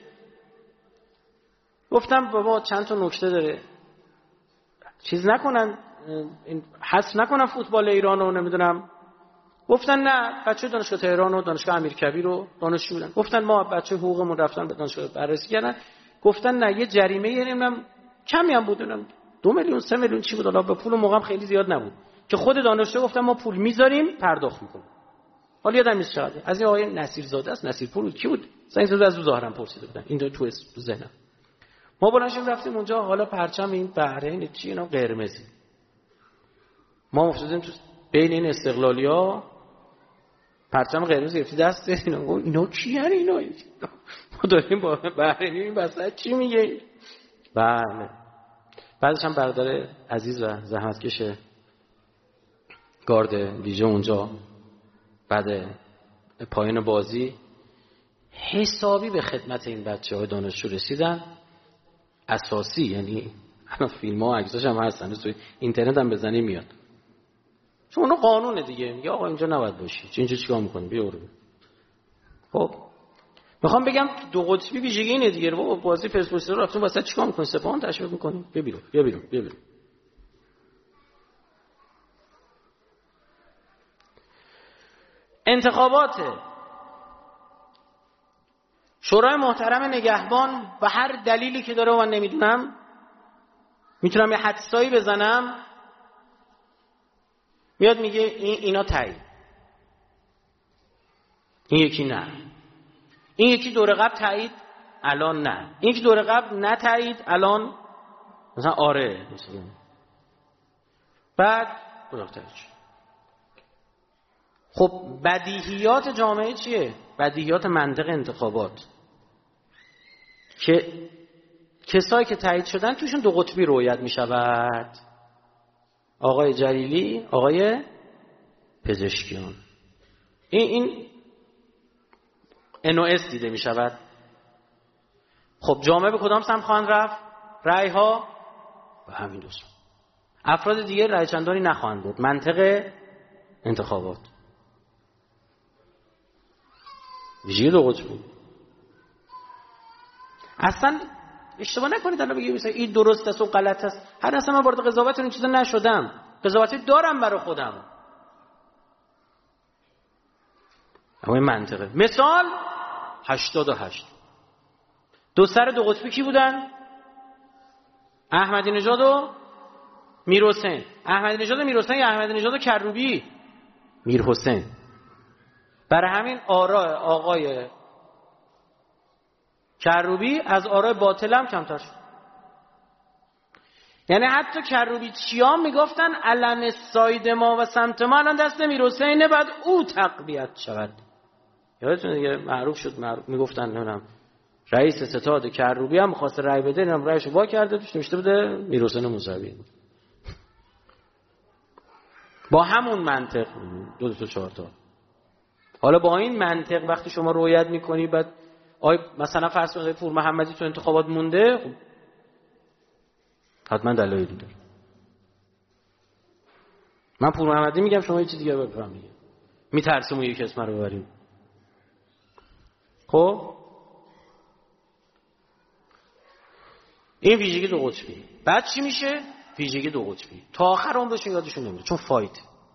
گفتم بابا چند تا نکته داره، چیز نکنن این حس نکنن فوتبال ایران رو نمیدونم. گفتن نه، بچه دانشگاه تهران و دانشگاه امیرکبیر رو دانشجو بودن. گفتن ما بچه حقوقمون رفتن به دانشگاه بررسی کردن، گفتن نه یه جریمه نمیدونم کمی هم بود، اونم دو میلیون سه میلیون چی بود، حالا به پول موقع خیلی زیاد نبود که خود دانشجو گفتن ما پول میذاریم پرداخت میکنیم. حالا یادم نیست چقدر. از این آقای نصیرزاده است، نصیرپور بود، کی بود؟ زنگ زد از ظاهرم پرسیده بودن. این دو تو ذهنم. ما بلنشیم رفتیم اونجا، حالا پرچم این بحرین چی اینا قرمزی. ما افتادیم تو بین این استقلالیا، پرچم قرمز گرفتی دست اینا، گفت اینا کیه اینا؟ ما داریم با بحرینی این وسط چی میگه؟ بله. بعدش هم برادر عزیز و زحمتکش گارد ویژه اونجا بعد پایان بازی حسابی به خدمت این بچه‌های دانشجو رسیدن. اساسی، یعنی الان فیلم‌ها و عکساش هم هستن، تو اینترنت هم بزنی میاد. چون اونو قانونه دیگه، میگه آقا اینجا نباید باشی، چه اینجا چیکار می‌کنی؟ بیا برو. خب میخوام بگم دو قطبی ویژگی اینه دیگه. بابا بازی پرسپولیس رو رفتون واسه چیکار می‌کنی؟ سپاهان تشویق می‌کنی؟ بیا بیرون، بیا بیرون، بیا بیرون. انتخابات شورای محترم نگهبان و هر دلیلی که داره من نمیدونم، میتونم یه حدسایی بزنم، میاد میگه این اینا تایید، این یکی نه، این یکی دوره قبل تایید الان نه، این یکی دوره قبل نه تایید الان مثلا آره مثلا. بعد بزرگترش خب بدیهیات جامعه چیه؟ بدیهیات منطق انتخابات که کسایی که تایید شدن توشون دو قطبی رؤیت می شود. آقای جلیلی، آقای پزشکیان. این این ان او اس دیده می شود. خب جامعه به کدام سمت خواهند رفت؟ رأی ها و همین دو سمت. افراد دیگه رأی چندانی نخواهند بود. منطق انتخابات ویژگی دو قطبی. اصلا اشتباه نکنید الان بگید مثلا این درست است و غلط است. هر اصلا من وارد قضاوت این چیزا نشدم. قضاوتی دارم برای خودم. اما این منطقه. مثال هشتاد و هشت. دو سر دو قطبی کی بودن؟ احمدی نژاد و میر حسین. احمدی نژاد و میر حسین یا احمدی نژاد و کروبی؟ میر حسین. برای همین آراء آقای کروبی از آراء باطل هم کمتر شد. یعنی حتی کروبی چیان میگفتن علم ساید ما و سمت ما الان دست میر حسینه، بعد او تقویت شود. یادتونه دیگه معروف شد، معروف میگفتن نمیدونم رئیس ستاد کروبی هم می‌خواست رأی بده، اینم رأیشو وا کرده، توش نوشته بوده میر حسین موسوی. با همون منطق دو دو تا چهار تا. حالا با این منطق وقتی شما رؤیت میکنی بعد آی مثلا فرض کنید پور محمدی تو انتخابات مونده، خب حتما دلایلی داره. من پور محمدی میگم، شما یه چیز دیگه بفهمید. میترسیم اون یک اسم رو ببریم. خب این ویژگی دو قطبی. بعد چی میشه؟ ویژگی دو قطبی. تا آخر عمرشون یادشون نمیره چون فایت.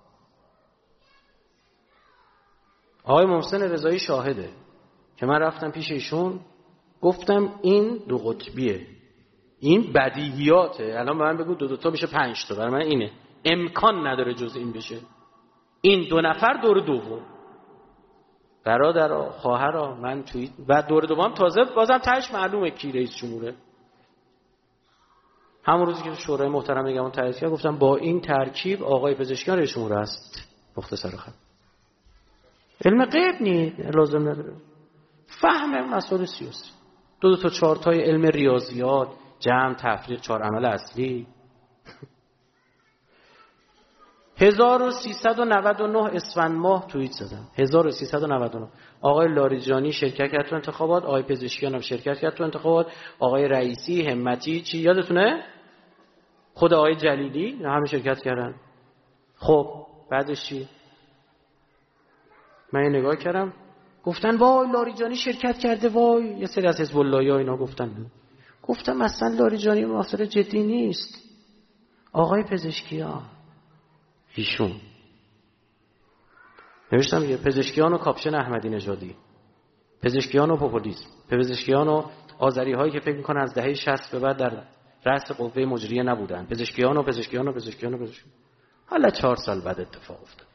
آقای محسن رضایی شاهده که من رفتم پیش ایشون گفتم این دو قطبیه، این بدیهیاته. الان به من بگو دو دوتا میشه پنج تا، برای من اینه، امکان نداره جز این بشه. این دو نفر دور دوم، برادرها خواهرها، من توی بعد دور دوم تازه بازم تهش معلومه کی رئیس جمهوره. همون روزی که شورای محترم نگهبان تایید کرد گفتم با این ترکیب آقای پزشکیان رئیس جمهور است. مختصر خط علم غیب نیست، لازم نداره فهم مسائل سیاسی. دو دو تا چهار تای علم ریاضیات، جمع تفریق، چهار عمل اصلی. هزار و سیصد و نود و نه اسفند ماه توییت زدم. هزار و سیصد و نود و نه آقای لاریجانی شرکت کرد تو انتخابات، آقای پزشکیان هم شرکت کرد تو انتخابات، آقای رئیسی، همتی، چی یادتونه؟ خود آقای جلیلی همه شرکت کردن. خب بعدش چی؟ من نگاه کردم گفتن وای لاریجانی شرکت کرده، وای یه سری از حزب الله‌ها اینا گفتن. گفتم اصلا لاریجانی مسئله جدی نیست. آقای پزشکیان ایشون نوشتم یه پزشکیان و کاپشن احمدی نژادی، پزشکیان و پوپولیسم، پزشکیان و آذری هایی که فکر میکنن از دهه شصت به بعد در رأس قوه مجریه نبودن، پزشکیان و پزشکیان و پزشکیان و پزشکیان. حالا چهار سال بعد اتفاق افتاد.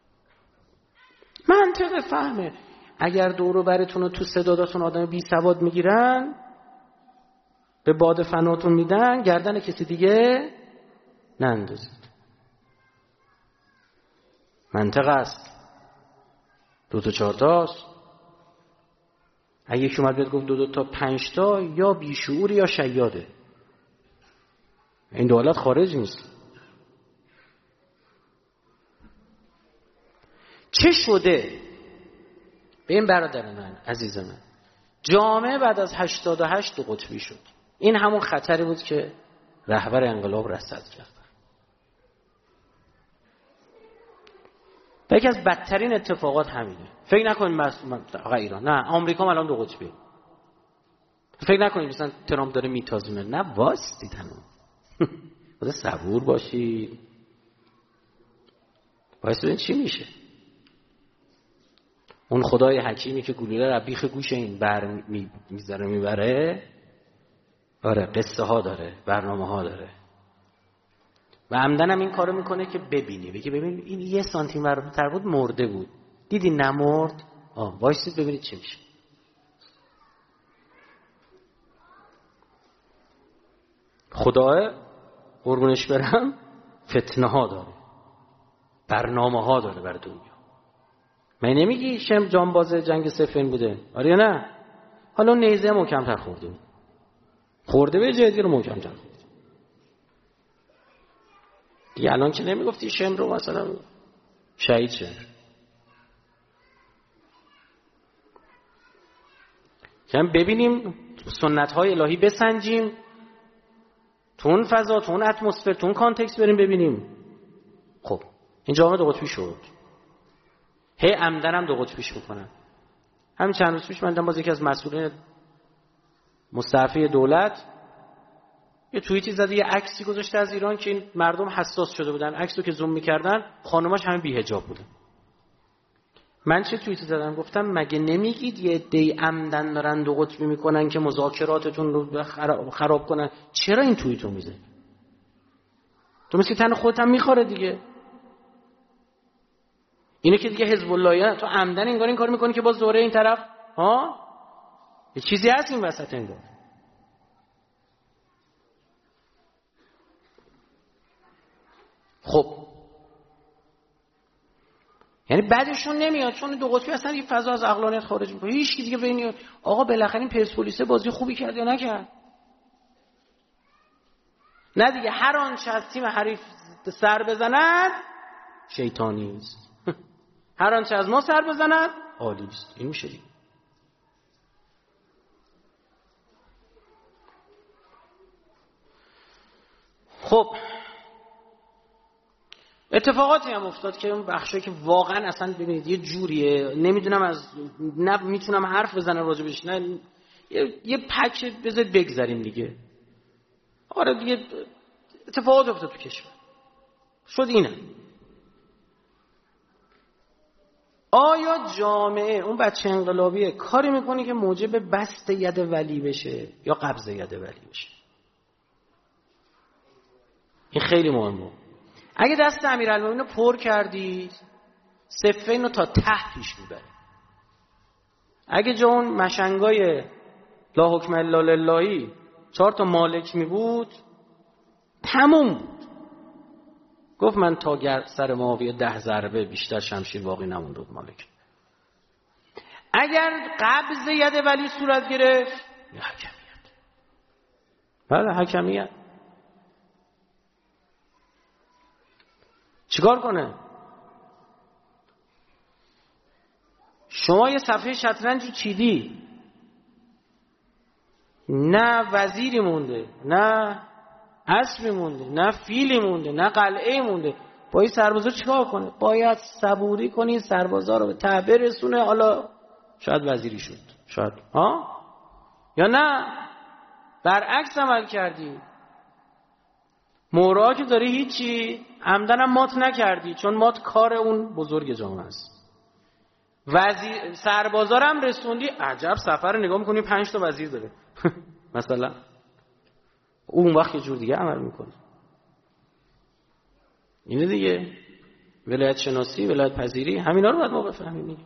منطق فهمه. اگر دور و برتون رو تو صداداتون آدم بی سواد میگیرن، به باد فناتون میدن، گردن کسی دیگه نندازید. منطق است. دو تا چهار تاست. اگه یکی اومد بهت گفت دو دو تا پنج تا، یا بیشعور یا شیاده. این دو حالت خارج نیست. چه شده؟ به این برادر من عزیز من، جامعه بعد از هشتاد و هشت دو قطبی شد. این همون خطری بود که رهبر انقلاب رصد کرد. و یکی از بدترین اتفاقات همینه. فکر نکنید مثلا ایران، نه آمریکا هم الان دو قطبی. فکر نکنید مثلا ترامپ داره میتازونه، نه واسطید هنوز. باید صبور باشید. باید ببین چی میشه. اون خدای حکیمی که گلوله رو بیخ گوش این بر میذاره میبره، آره قصه ها داره، برنامه ها داره. و عمدن هم این کارو میکنه که ببینی، بگی ببین این یه سانتی متر بود مرده بود، دیدی نمرد، آه وایسید ببینید چی میشه. خدای قربونش برم فتنه ها داره، برنامه ها داره بر دنیا. من نمیگی شم جانباز جنگ صفین بوده، آره یا نه؟ حالا نیزه محکم‌تر خورده خورده به جدی رو محکم‌تر خورده دیگه. الان که نمیگفتی شم رو مثلا شهید شه. که ببینیم سنت های الهی بسنجیم، تو اون فضا، تو اون اتمسفر، تو اون کانتکست بریم ببینیم. خب این جامعه دو قطبی شد. هی عمدن هم دو قطبیش میکنن. همین چند روز پیش من دیدم باز یکی از مسئولین مستعفی دولت یه توییتی زده، یه عکسی گذاشته از ایران که این مردم حساس شده بودن. عکسو که زوم میکردن خانوماش همه بی حجاب بودن. من چه توییتی زدم؟ گفتم مگه نمیگید یه عده‌ای عمدن دارن دو قطبی میکنن که مذاکراتتون رو خراب کنن؟ چرا این توییتو میزنی؟ تو مثل تن خودت هم میخوره دیگه. اینه که دیگه حزب اللهیه، تو عمدن انگار این کار میکنی که باز دوره این طرف ها یه چیزی هست این وسط انگار. خب یعنی بعدشون نمیاد، چون دو قطبی اصلا یه فضا از عقلانیت خارج میکنه. هیچ کی دیگه ببینید آقا بالاخره این پرسپولیس بازی خوبی کرد یا نکرد؟ نه دیگه، هر آنچه از تیم حریف سر بزند شیطانی است. هر آنچه از ما سر بزند عالی است. این میشه دیگه. خب اتفاقاتی هم افتاد که اون بخشی که واقعا اصلا ببینید یه جوریه، نمیدونم از نه میتونم حرف بزنم راجبش، نه یه, یه پک بذارید بگذاریم دیگه. آره دیگه اتفاقات افتاد تو کشور شد اینه. آیا جامعه اون بچه انقلابیه کاری میکنه که موجب بست ید ولی بشه یا قبض ید ولی بشه؟ این خیلی مهمه. اگه دست امیرالمومنین رو پر کردید صفین رو تا ته پیش میبره. اگه جا اون مشنگای لا حکم الا للهی چهار تا مالک می بود تموم بود. گفت من تا گر سر معاویه ده ضربه بیشتر شمشیر باقی نموند بود مالک. اگر قبض ید ولی صورت گرفت یا حکمیت. بله حکمیت. چیکار کنه؟ شما یه صفحه شطرنج رو چیدی، نه وزیری مونده، نه اسبی مونده، نه فیلی مونده، نه قلعه مونده. با این سربازا چیکار کنه؟ باید صبوری کنی سربازا رو به ته برسونه. حالا شاید وزیری شد، شاید ها، یا نه برعکس عمل کردی. مورا که داری هیچی عمدن هم مات نکردی، چون مات کار اون بزرگ جامعه است. وزیر سربازا هم رسوندی، عجب سفر نگاه میکنی پنج تا وزیر داره مثلا. اون وقت یه جور دیگه عمل میکنه. اینه دیگه ولایت شناسی، ولایت پذیری، همینا رو باید ما بفهمیم دیگه.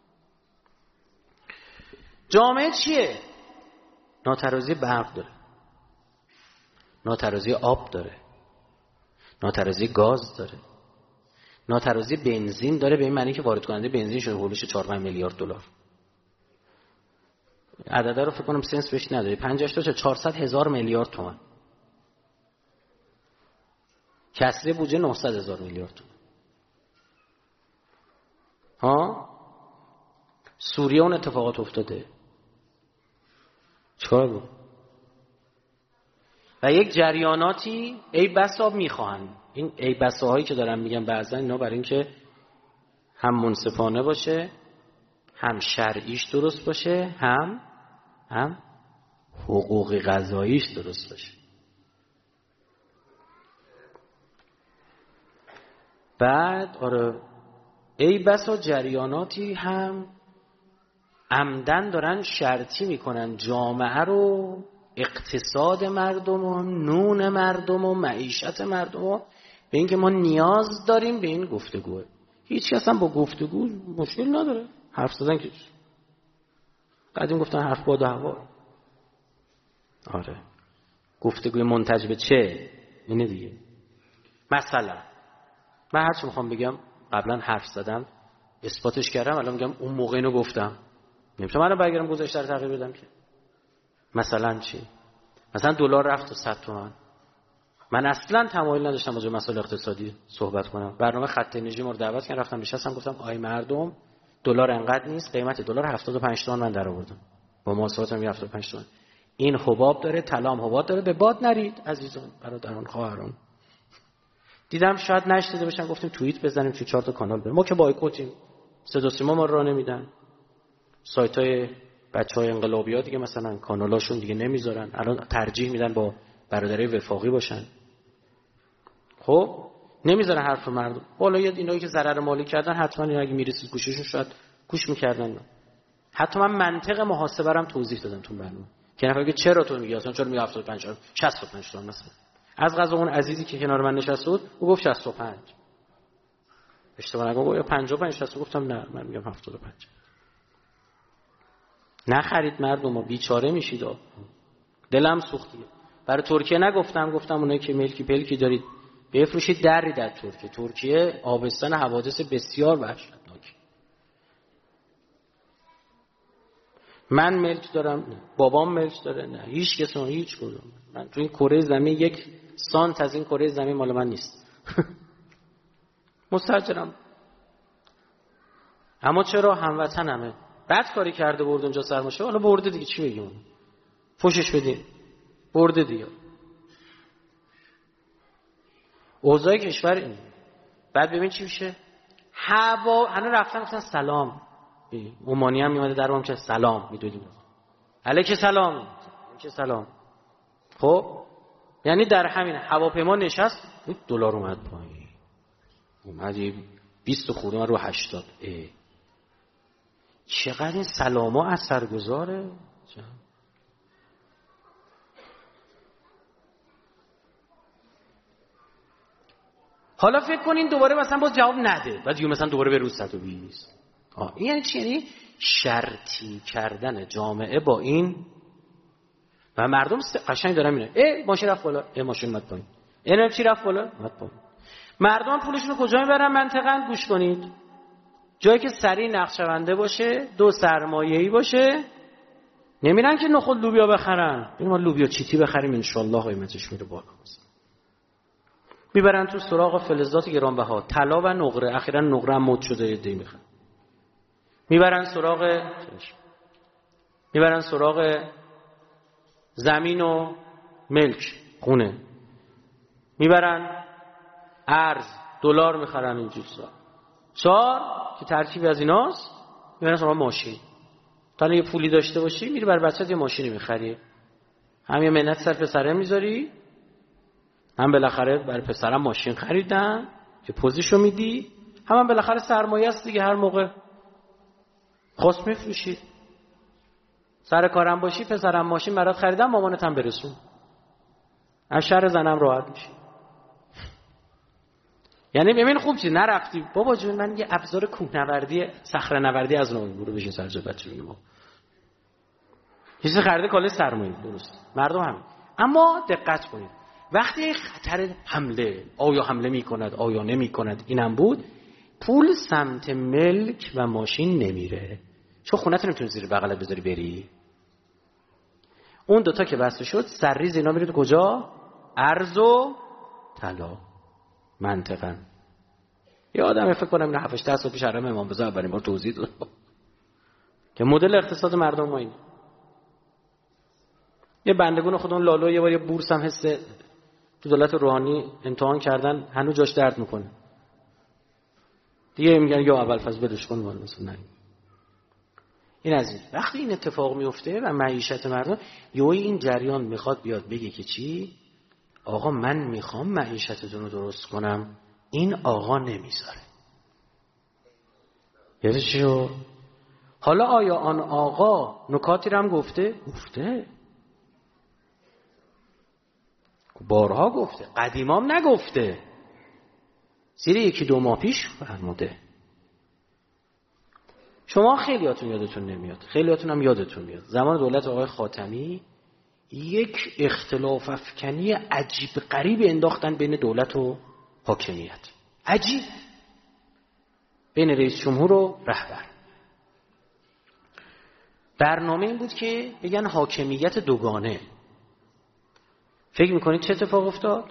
جامعه چیه؟ ناترازی برق داره، ناترازی آب داره، ناترازی گاز داره، ناترازی بنزین داره، به این معنی که وارد کننده بنزین شده هولوش چهار پنج میلیارد دلار. عدده رو فکر کنم سنس بهش نداری، پنجاش تا چهارصد هزار میلیارد تومان. کسری بودجه نهصد هزار میلیارد تومان. ها سوریه اون اتفاقات افتاده، چیکار بود؟ و یک جریاناتی ای بسا میخواهن، این ای بسا هایی که دارم میگم بعضا اینا برای این که هم منصفانه باشه، هم شرعیش درست باشه، هم هم حقوقی قضاییش درست باشه. بعد آره ای بسا جریاناتی هم عمدن دارن شرطی میکنن جامعه رو، اقتصاد مردم و نون مردم و معیشت مردم و به این که ما نیاز داریم به این گفتگوه. هیچ کس هم با گفتگو مشکل نداره، حرف زدن که قدیم گفتن حرف باد و هوا. آره گفتگوی منتج به چه؟ اینه دیگه. مثلا من هر چی میخوام بگم قبلا حرف زدم اثباتش کردم، الان میگم اون موقع اینو گفتم، نمیشه من برگردم گذشته رو تغییر بدم که. مثلا چی؟ مثلا دلار رفت تا صد تومن. من اصلا تمایل نداشتم راجع به مسائل اقتصادی صحبت کنم. برنامه خط انرژی ما رو دعوت کردن، رفتم نشستم گفتم آی مردم دلار انقدر نیست، قیمت دلار هفتاد و پنج تومن من درآوردم. با محاسباتم هفتاد و پنج تومن. این حباب داره، طلا هم حباب داره، به باد نرید عزیزان، برادران، خواهران. دیدم شاید نشده باشن، گفتیم توییت بزنیم تو چهار تا کانال بریم. ما که بایکوتیم، صدا سیما ما راه نمیدن، سایت‌های بچهای انقلابی‌ها دیگه مثلا کانالاشون دیگه نمیذارن، الان ترجیح میدن با برادرای وفاقی باشن. خب نمیذارن حرف مردم. والا اینایی که ضرر مالی کردن حتما اینا اگه میرسید گوششون شاید گوش میکردن. حتی من منطق محاسبه رو هم توضیح دادم تو برنامه که نفر بگه چرا تو میگی اصلا چرا میگی هفتاد و پنج شصت و پنج تومن مثلا. از قضا اون عزیزی که کنار من نشسته بود او گفت شصت و پنج، اشتباه نگم گفت پنجاه و پنج شصت، گفتم نه من میگم هفتاد و پنج. نخرید مردم، ما بیچاره میشید. دلم سوختیه. برای ترکیه نگفتم، گفتم اونایی که ملکی پلکی دارید بفروشید دری در ترکیه. ترکیه آبستن حوادث بسیار وحشتناکی. من ملک دارم، بابام ملک داره، نه هیچ کس اون هیچ کدوم. من تو این کره زمین یک سانت از این کره زمین مال من نیست. مستاجرم. اما چرا هموطنمه. بد کاری کرده برد اونجا سرمایه، حالا برده دیگه، چی بگیم؟ فوشش بدین. برده دیگه. اوضاع کشور این. بعد ببین چی میشه؟ هوا انا رفتن گفتن سلام. عمانی هم میومده درام که سلام میدونیم. علیک سلام. علیک سلام. خب یعنی در همین هواپیما نشست، دلار اومد پایین. اومد بیست خورده رو هشتاد. ای چقدر این سلاما اثرگذاره. حالا فکر کنین دوباره مثلا باز جواب نده، بعد دیگه مثلا دوباره به روز صد و بیست. آه این یعنی چی؟ یعنی شرطی کردن جامعه با این و مردم قشنگ دارن میره. ای ماشین رفت بالا، ای ماشین اومد پایین. اینا چی رفت بالا؟ اومد پایین. مردم پولشون رو کجا میبرن منطقاً؟ گوش کنید. جایی که سریع نقشه‌بنده باشه، دو سرمایه‌ای باشه. نمیرن که نخود لوبیا بخرن. ببین ما لوبیا چیتی بخریم ان شاء الله قیمتش میره بالا. میبرن تو سراغ فلزات گرانبها، طلا و نقره. اخیراً نقره هم مد شده ایده میخوان. میبرن سراغ میبرن سراغ زمین و ملک، خونه. میبرن ارز، دلار میخرن این چیزا. چهار که ترکیبی از ایناست، میبرن سراغ ماشین. تا یه پولی داشته باشی میری برای بچه‌ت یه ماشینی میخری. هم یه منت سر پسره میذاری، هم بالاخره برای پسرم ماشین خریدن که پوزیشو میدی، هم, هم بالاخره سرمایه است دیگه. هر موقع خواست میفروشی. سر کارم باشی پسرم ماشین برات خریدم، مامانت هم برسون. از شر زنم راحت میشی. یعنی ببین خوب چی نرفتی بابا جون من یه ابزار کوهنوردی صخره نوردی از نو برو بشین سر جا بچه میگم چیزی خرید کالای سرمایه درست مردم هم. اما دقت کنید وقتی خطر حمله آیا حمله میکند آیا نمیکند اینم بود پول سمت ملک و ماشین نمیره چون خونت نمیتونی زیر بغلت بذاری بری. اون دوتا که بسته شد سرریز اینا میره کجا؟ ارز و طلا. منطقاً یه آدم فکر کنم این هفتش ده سال پیش حرم امام رضا اولین بار توضیح داد که مدل اقتصاد مردم ما این. یه بندگون خودمون لالو یه بار یه بورس هم حس تو دولت روحانی امتحان کردن هنوز جاش درد میکنه دیگه میگن یا اول فاز بدش کن ولی مثلا نه. این از این وقتی این اتفاق میفته و معیشت مردم یهو این جریان میخواد بیاد بگه که چی آقا من میخوام معیشتتون رو درست کنم این آقا نمیذاره. یعنی چی رو؟ حالا آیا آن آقا نکاتی رو هم گفته؟ گفته بارها گفته قدیمام نگفته زیر یکی دو ماه پیش فرموده. شما خیلیاتون یادتون نمیاد خیلیاتون هم یادتون میاد زمان دولت آقای خاتمی یک اختلاف افکنی عجیب غریب انداختن بین دولت و حاکمیت. عجیب بین رئیس جمهور و رهبر. برنامه این بود که بگن حاکمیت دوگانه. فکر میکنید چه اتفاق افتاد؟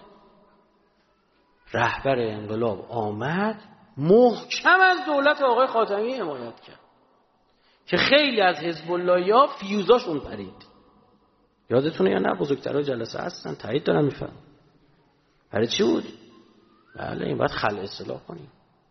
رهبر انقلاب آمد محکم از دولت آقای خاتمی حمایت کرد که خیلی از حزب اللهیا فیوزاشون پرید. یادتونه یا نه؟ بزرگترها جلسه هستن تایید دارن میفهم. برای چی بود؟ بله این باید خلع اصلاح کنیم.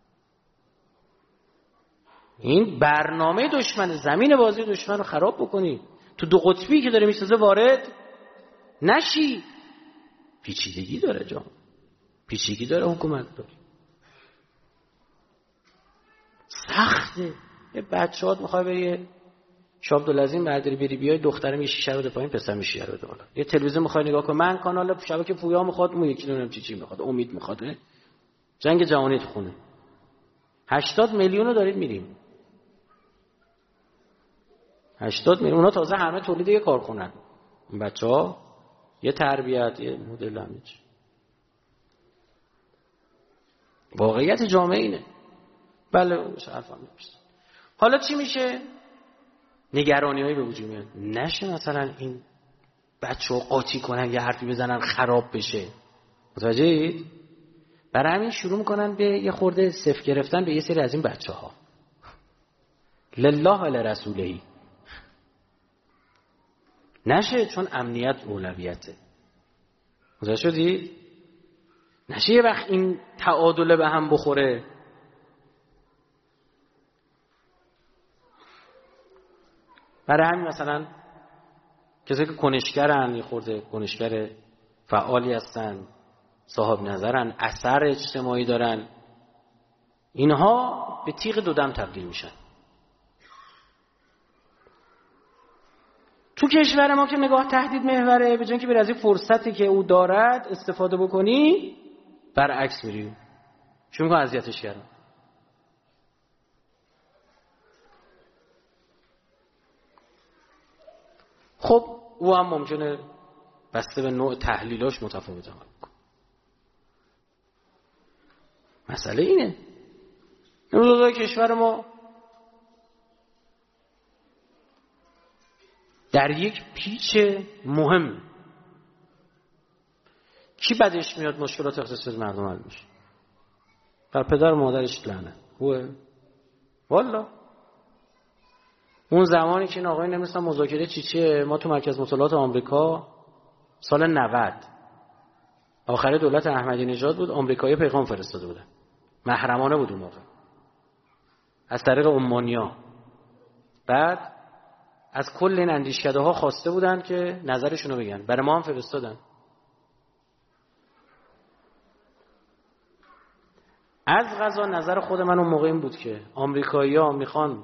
این برنامه دشمن زمین بازی دشمن رو خراب بکنی تو دو قطبی که داره میسازه وارد نشی. پیچیدگی داره جان پیچیدگی داره حکومت داره سخته. یه بچه هات میخوای بری شابدالعظیم برداری بری بیای دختره میشه شیشه رو بده پایین پسر میشه شیشه رو بده بالا. یه تلویزیون میخوای نگاه کن من کانال شبکه پویا میخواد اون یکی نمیدونم چی چی میخواد امید میخواد جنگ جهانی تو خونه هشتاد میلیون رو دارید میریم هشتاد میلیون اونا تازه همه تولید یه کارخونن اون بچه‌ها یه تربیت یه مدل همه چی. واقعیت جامعه اینه. بله حرفم نمیشه. حالا چی میشه؟ نگرانی‌هایی به وجود میاد نشه مثلا این بچه‌ها قاطی کنن یه حرفی بزنن خراب بشه. متوجهید؟ برای همین شروع میکنن به یه خورده صف گرفتن به یه سری از این بچه‌ها. لله و لرسوله. نشه چون امنیت اولویته. متوجه شدید؟ نشه یه وقت این تعادل به هم بخوره. برای همین مثلا کسی که کنشگرن یه خورده کنشگر فعالی هستن صاحب نظرن اثر اجتماعی دارن اینها به تیغ دودم تبدیل میشن. تو کشور ما که نگاه تهدید محوره به جای اینکه بری از این فرصتی که او دارد استفاده بکنی برعکس میری چون که اذیتش کردن. خب او هم ممکنه بسته به نوع تحلیلاش متفاوت عمل کنه. مسئله اینه امروز کشور ما در یک پیچ مهم کی بدش میاد مشکلات اقتصادی مردم حل میشه؟ بر پدر و مادرش لعنت. هوه والا اون زمانی که این آقای نمیستن مذاکره چی چیه ما تو مرکز مطالعات آمریکا سال نود آخر دولت احمدی نژاد بود آمریکایی پیغام فرستاده بودن محرمانه بود اون موقع از طریق عمانیا. بعد از کل این اندیشکده ها خواسته بودن که نظرشونو بگن برای ما هم فرستادن. از قضا نظر خود من اون موقع این بود که آمریکایی‌ها میخوان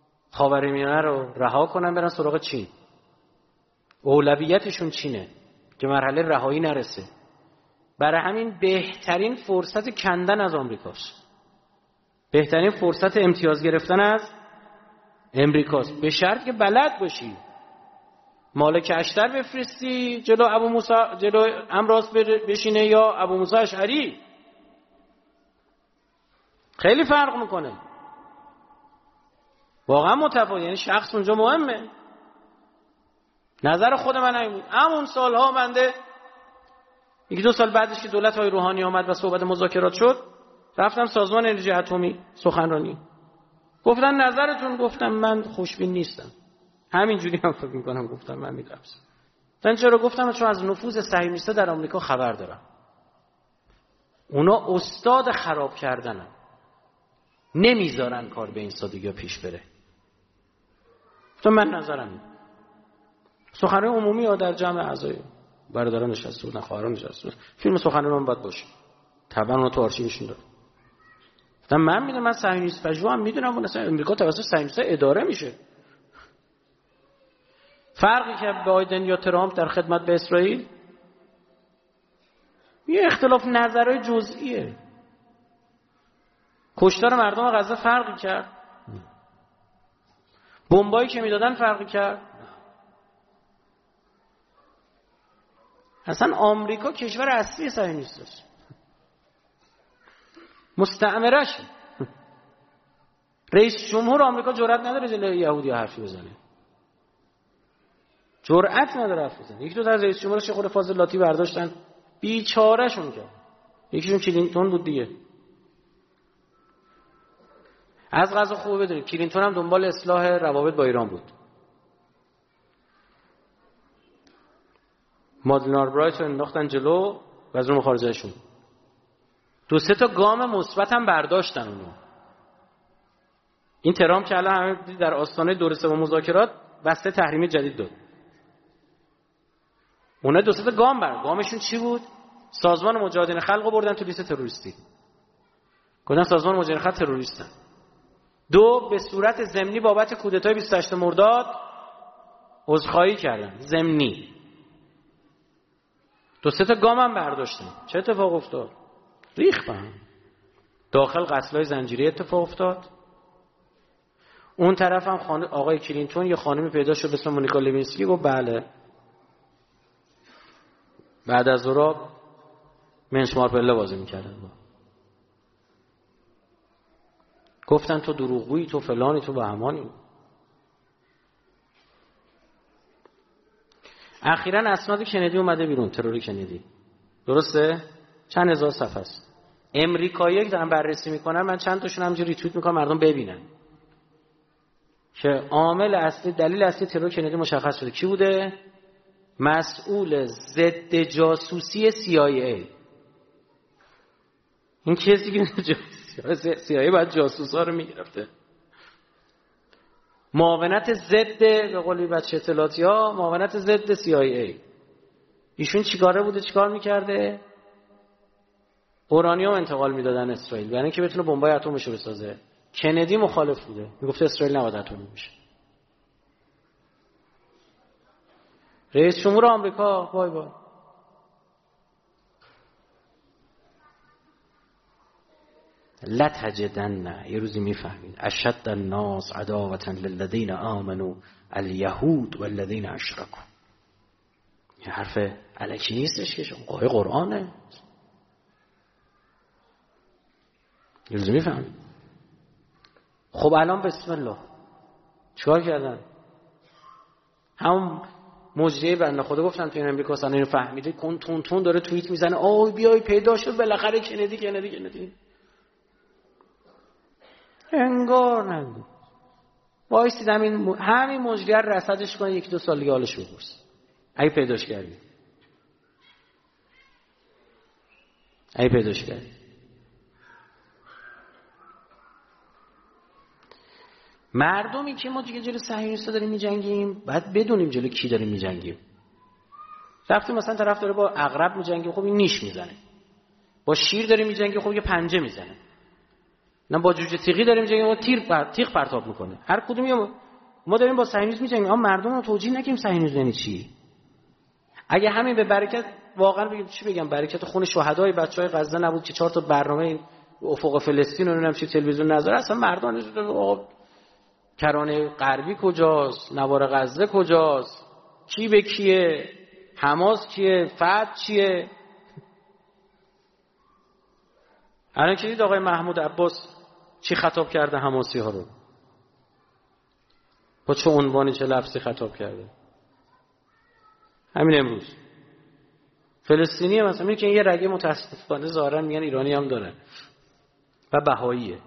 خاورمیانه رو رها کنن برن سراغ چین. اولویتشون چینه. که مرحله رهایی نرسه. برای همین بهترین فرصت کندن از آمریکاست، بهترین فرصت امتیاز گرفتن از امریکاست، به شرط که بلد باشی مالک اشتر بفرستی جلو ابو موسی، جلو امراس بشینه یا ابو موسی اشعری. خیلی فرق میکنه، واقعا متفاوت. یعنی شخص اونجا مهمه. نظر خود من این بود. همون سالها بنده یکی دو سال بعدش که دولت های روحانی آمد و صحبت مذاکرات شد، رفتم سازمان انرژی اتمی سخنرانی. گفتن نظرتون؟ گفتم من خوشبین نیستم. همینجوری هم فکر میکنم. گفتم من میلرزم. گفتن چرا؟ گفتم چون از نفوذ صهیونیست‌ها در آمریکا خبر دارم. اونا استاد خراب کردنن، نمیذارن کار به این سادگی پیش بره. گفتم من نظرم. سخنرانی عمومی ها در جمع اعضای برادران نشسته بودن، خواهران نشسته بودن. فیلم سخنرانی باید باشه. طبعا اون تو آرشیوشون داره. گفتم من میدونم، من صهیونیست پژوهم، میدونم اون اصلا امریکا توسط صهیونیست‌ها اداره میشه. فرقی که بایدن یا ترامپ در خدمت به اسرائیل، یه اختلاف نظرهای جزئیه. کشتار مردم غزه فرقی کرد؟ بمبایی که میدادن فرقی کرد؟ اصلا آمریکا کشور اصلی صهیونیست است، مستعمره‌شه. رئیس جمهور آمریکا جرئت نداره جلوی یهودی حرفی بزنه، جرئت نداره حرف بزنه. یکی دو تا از رئیس جمهورش خود فاضلاتی برداشتن، بیچارهشون کرد. یکیشون کلینتون بود دیگه. از قضا خوبه بدونید کلینتون هم دنبال اصلاح روابط با ایران بود. مادلین آلبرایت رو انداختن جلو وزیر خارجه‌شون. دو سه تا گام مثبت هم برداشتن اونو. این ترامپ که الان همه در آستانه دوره سوم مذاکرات بسته تحریمی جدید داد. اونا دو سه تا گام برداشتن. گامشون چی بود؟ سازمان مجاهدین خلق رو بردن تو لیست تروریستی. گفتن سازمان مجاهدین خلق تروریستن. دو، به صورت ضمنی بابت کودتای بیست و هشت مرداد عذرخواهی کردن، ضمنی. دو سه تا گام هم برداشتن. چه اتفاق افتاد؟ ریخ بهم. داخل قتل‌های زنجیره اتفاق افتاد. اون طرف هم خانه آقای کلینتون یه خانمی پیدا شد به اسم مونیکا لوینسکی، گفت بله بعد از اورا منش مارپله بازی میکردن. گفتن تو دروغگویی، تو فلانی، تو بهمانی. اخیراً اسناد کندی اومده بیرون، تروری کندی. درسته؟ چند هزار صفحه است. امریکایی‌ها که دارن بررسی میکنن، من چند تاشون همینجوری ریتوییت میکنم مردم ببینن که عامل اصلی، دلیل اصلی ترور کندی مشخص شده. کی بوده؟ مسئول ضد جاسوسی سی آی ای. این کسی که سی آی ای باید جاسوسا رو میگرفته. معاونت ضد، به قولی بچه اطلاعاتی ها، معاونت ضد سی آی ای. ایشون چیکاره بوده؟ چیکار میکرده؟ اورانیوم انتقال میدادن اسرائیل برای اینکه بتونه بمبای اتمش رو بسازه. کندی مخالف بوده، میگفت اسرائیل نباید اتمی بشه. رئیس جمهور آمریکا وای وای. لتجدن، یه روزی میفهمید، اشد الناس عداوة للذین آمنوا الیهود والذین اشرکوا. این حرف الکی نیستش که شما قرآنه. یه روزی میفهمید. خب الان بسم الله چیکار کردن؟ همون مجریه بنده خدا گفتن تو این امریکا سن اینو فهمیده، کن تون تون داره توییت میزنه آی بیای پیدا شد بالاخره کندی کندی کندی. انگار نگو وایسید همین همین مجریه رصدش کنه، یکی دو سال دیگه حالش بپرس اگه پیداش کردی، اگه پیداش کردی. مردمی که ما دیگه جلو صهیونیست‌ها داریم می‌جنگیم، باید بدونیم جلو کی داریم می‌جنگیم. رفتیم مثلا طرف داره با عقرب می‌جنگه، خب این نیش میزنه. با شیر داریم می‌جنگه، خب یه پنجه میزنه. نه با جوجه تیغی داریم می‌جنگیم، اون تیر پر... تیغ پرتاب میکنه. هر کدوم ما داریم با صهیونیسم می‌جنگیم، اما مردم رو توجیه نکنیم صهیونیسم یعنی چی. اگه همین به برکت واقعا بگیم چی بگم، برکت خون شهدای بچهای غزه نبود که چهار تا برنامه این افق فلسطین رو نمیدونم چی تلویزیون نذاره، اصلا مردان کرانه غربی کجاست، نوار غزه کجاست، کی به کیه، حماس کیه، فتح چیه. الان که دید آقای محمود عباس چی خطاب کرده حماسی ها رو، با چه عنوانی چه لفظی خطاب کرده. همین امروز فلسطینی مثلا میگه که یه رگه متاسفانه ظاهرا میگن ایرانی هم داره و بهاییه.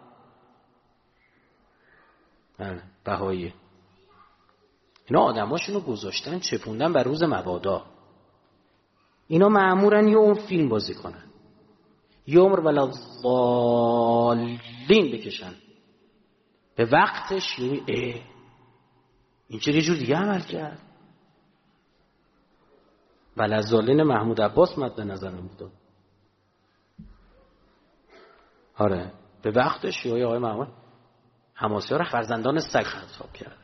بله بهاییه. اینا آدماشونو گذاشتن چپوندن بر روز مبادا. اینا مأمورن یه عمر فیلم بازی کنن، یه عمر ولا ضالین بکشن، به وقتش یه اه این چه یه جور دیگه عمل کرد. ولا ضالین محمود عباس مد نظر نمود. آره به وقتش یه آقای محمود حماسی ها رو فرزندان سگ خطاب کرد.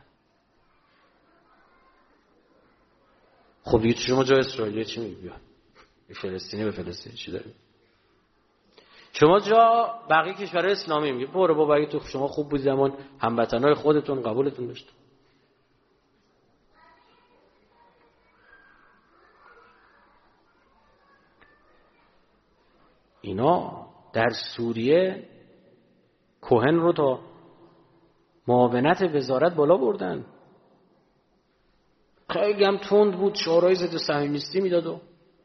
خب دیگه شما جای اسرائیلی چی میگی؟ بیا فلسطینی به فلسطینی چی داری؟ شما جا بقیه کشورهای اسلامی میگی برو بابا اگه تو شما خوب بود زمان هموطنای خودتون قبولتون داشت. اینا در سوریه کوهن رو تا معاونت وزارت بالا بردن. خیلی هم تند بود، شعارهای ضد صهیونیستی میداد. و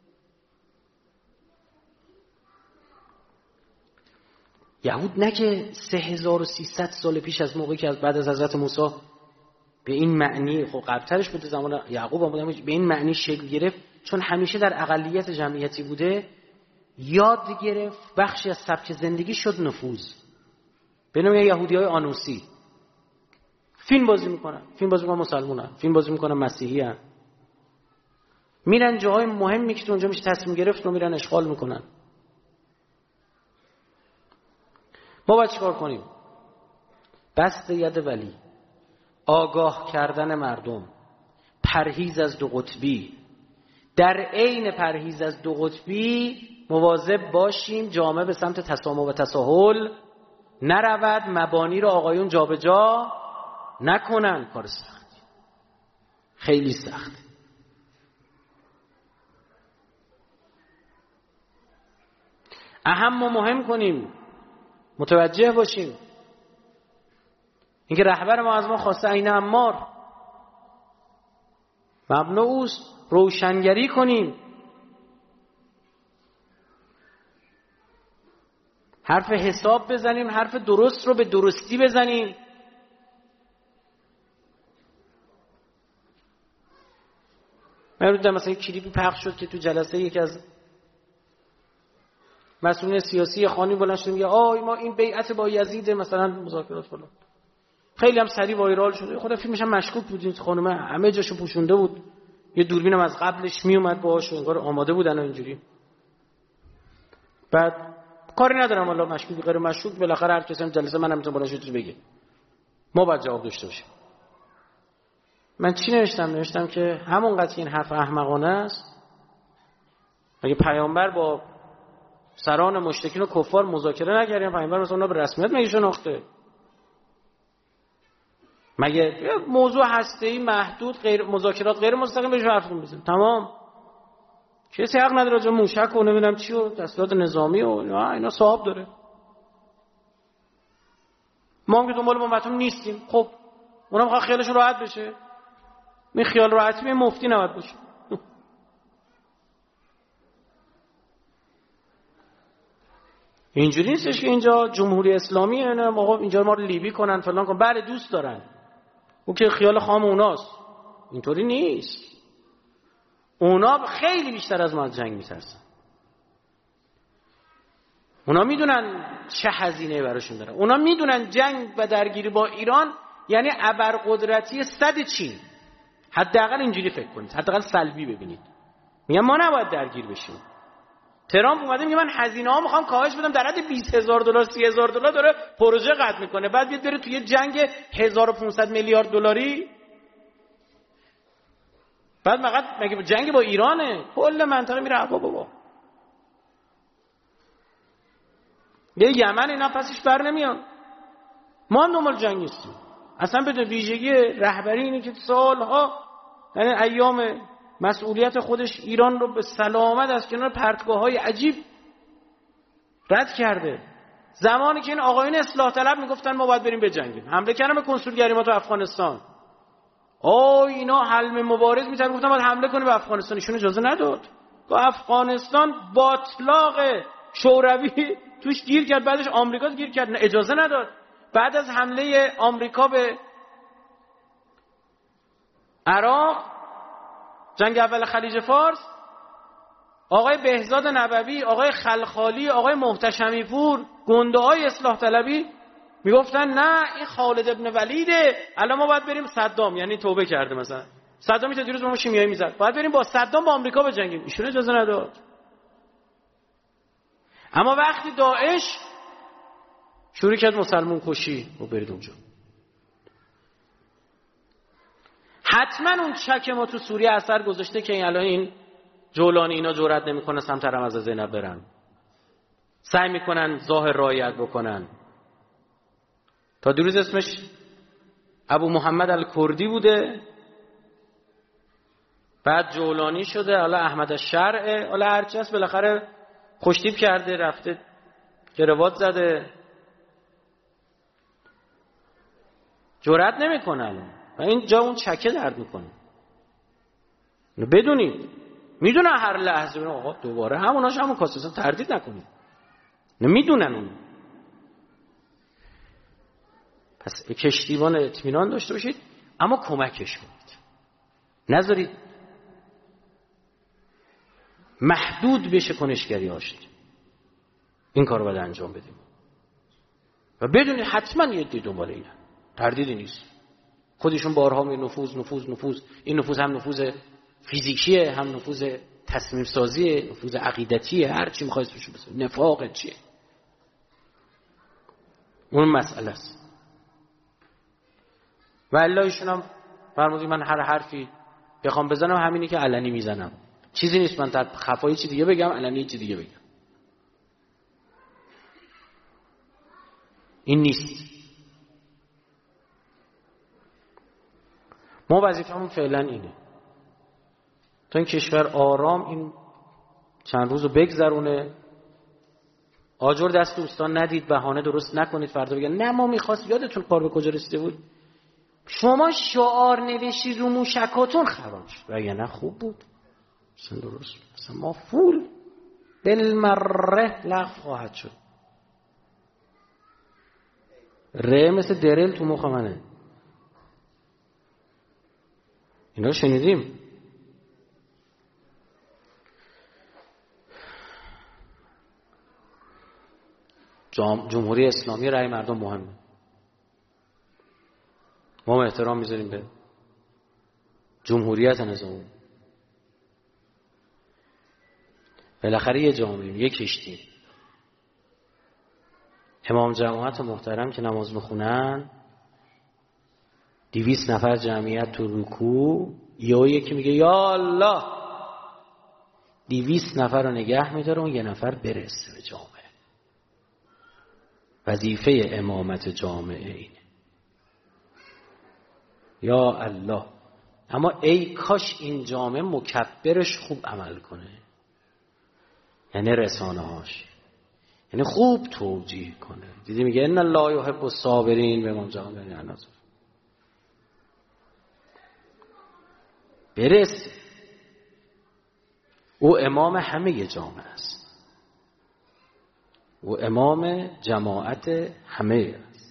یهود نه که سه هزار و سیصد سال پیش از موقعی که از بعد از حضرت موسی به این معنی، خب قبلترش بوده زمان یعقوب هم بوده، به این معنی شکل گرفت چون همیشه در اقلیت جمعیتی بوده، یاد گرفت بخشی از سبک زندگی شد نفوذ. به نام یهودی‌های آنوسی فیلم بازی میکنن، فیلم بازی میکنن مسلمانن، فیلم بازی میکنن مسیحیان، میرن جاهای مهمی که تو اونجا میشه تصمیم گرفت رو میرن اشغال میکنن. ما باید چیکار کنیم؟ بسط ید ولی، آگاه کردن مردم، پرهیز از دو قطبی، در عین پرهیز از دو قطبی مواظب باشیم جامعه به سمت تسامح و تساهل نرود، مبانی رو آقایون جابجا نکنن. کار سختی، خیلی سخت. اهم و مهم کنیم، متوجه باشیم اینکه رهبر ما از ما خواسته عین عمار مبنا اوست، روشنگری کنیم، حرف حساب بزنیم، حرف درست رو به درستی بزنیم. من رو دیدم مثلا کلیپی پخش شد که تو جلسه یکی از مسئولین سیاسی خانی بلند شد میگه آی ما این بیعت با یزید مثلا مذاکرات فلان، خیلی هم سریع وایرال شد. خدا فیلمش هم مشکوک بود، این خانم همه جاشو پوشونده بود، یه دوربینم از قبلش میومد باهاش، انگار آماده بودن اینجوری. بعد کاری ندارم والا مشکوک غیر مشکوک، بالاخره هر کسی هم جلسه منم میتونه بالا شد بگه، ما باید جواب داشته باشیم. من چی نوشتم؟ نوشتم که همونقدر که این حرف احمقانه است، اگه پیامبر با سران مشرکین و کفار مذاکره نکردن، پیامبر مثلا اونا به رسمیت مگه شناخته؟ مگه موضوع هسته‌ای محدود غیر مذاکرات غیر مستقیم بهش حرف میزنه؟ تمام. کسی حق نداره راجع موشک و نمیدونم چی و تسلیحات نظامی و اینا اینا صاحب داره. ما هم که دنبال ممتون نیستیم. خب اونا میخوان خیالشون راحت بشه، این خیال راحتی به مفتی نباید باشه. اینجوری نیستش که اینجا جمهوری اسلامی نه آقا اینجا ما رو لیبی کنن فلان کنن، بله دوست دارن، اون که خیال خام اوناست. اینطوری نیست. اونا خیلی بیشتر از ما از جنگ میترسن. اونا میدونن چه هزینه براشون داره. اونا میدونن جنگ و درگیری با ایران یعنی ابرقدرتی صد چین. حداقل اینجوری فکر کنید، حداقل سلبی ببینید. میگن ما نباید درگیر بشیم. ترامپ اومده میگه من هزینه ها میخوام کاهش بدم، در حد بیست هزار دلار سی هزار دلار داره پروژه قطع میکنه، بعد بیاد بره توی جنگ هزار و پانصد میلیارد دلاری. بعد فقط مگه جنگ با ایرانه؟ کل منطقه میره هوا بابا. یه یمن اینا پسش بر نمیان. ما هم دنبال جنگ نیستیم. اصلا بدون ویژگی رهبری اینه که سالها یعنی ایام مسئولیت خودش ایران رو به سلامت از کنار پرتگاه‌های عجیب رد کرده. زمانی که این آقایون اصلاح طلب میگفتن ما باید بریم بجنگیم، حمله کردن به کنسولگری ما تو افغانستان. آه اینا حلم مبارز میتونن، گفتن باید حمله کنیم به افغانستان، ایشون اجازه نداد. تو افغانستان باطلاق شوروی توش گیر کرد، بعدش آمریکا گیر کرد، نه اجازه نداد. بعد از حمله آمریکا به عراق، جنگ اول خلیج فارس، آقای بهزاد نبوی، آقای خلخالی، آقای محتشمی پور، گنده های اصلاح طلبی میگفتن نه این خالد ابن ولیده، الان ما باید بریم صدام، یعنی توبه کرده مثلا صدامی تا دیروز به ما شیمیایی میزد، باید بریم با صدام با آمریکا بجنگیم. ایشون اجازه نداد. اما وقتی داعش شروع کرد مسلمان کشی و برید اونجا، حتما اون چک ما تو سوریه اثر گذاشته که این الان این جولانی اینا جرئت نمیکنه سمت رمضان زینب برن، سعی میکنن ظاهر رعایت بکنن. تا دیروز اسمش ابو محمد الکردی بوده، بعد جولانی شده، حالا احمد الشرع، حالا هرچی هست بالاخره خوشتیپ کرده، رفته کروات زده، جرئت نمیکنن و این جا اون چکه درد میکنه. بدونید میدونن هر لحظه آقا دوباره هموناش همون کاسه، تردید نکنید، نمیدونن اون. پس کشتیبان اطمینان داشته باشید، اما کمکش کنید، نذارید محدود بشه کنشگری هاش. این کارو باید انجام بدیم و بدونید حتما یه دی دنبال اینه، تردیدی نیست. خودشون بارها می نفوذ نفوذ نفوذ این نفوذ هم نفوذ فیزیکیه، هم نفوذ تصمیم سازیه، نفوذ عقیدتیه، هر چی می‌خواید بهش بگید. نفاق چیه؟ اون مسئله است. و الله ایشون هم فرمودید من هر حرفی بخوام بزنم همینی که علنی میزنم، چیزی نیست من در خفایی چی دیگه بگم، علنی چی دیگه بگم. این نیست. ما وظیفه‌مون فعلا اینه تا این کشور آرام این چند روزو بگذرونه. آجر دست دوستان ندید، بهانه درست نکنید فردا بگن نه ما می‌خواست. یادتون کار به کجا رسیده بود؟ شما شعار نوشید رو موشکاتون خراب شد، وگرنه خوب بود اصلا درست. اصلا ما فول بالمره لغو خواهد شد. ره مثل درل تو مخ منه. اینا رو شنیدیم. جمهوری اسلامی رأی مردم مهمه. ما احترام میذاریم به جمهوریت نظام. بالاخره یه جامعه، یه کشتی. امام جماعت محترم که نماز میخونن، دویست نفر جمعیت تو رکوع، یا یکی میگه یا الله، دویست نفر رو نگه میداره، اون یه نفر برسه به جامعه. وظیفه امامت جامعه اینه. یا الله. اما ای کاش این جامعه مکبرش خوب عمل کنه، یعنی رسانه هاش، یعنی خوب توجیه کنه. دیدی میگه ان الله یحب الصابرین به امام جامعه نظر برسه. او امام همه جامعه است، او امام جماعت همه است.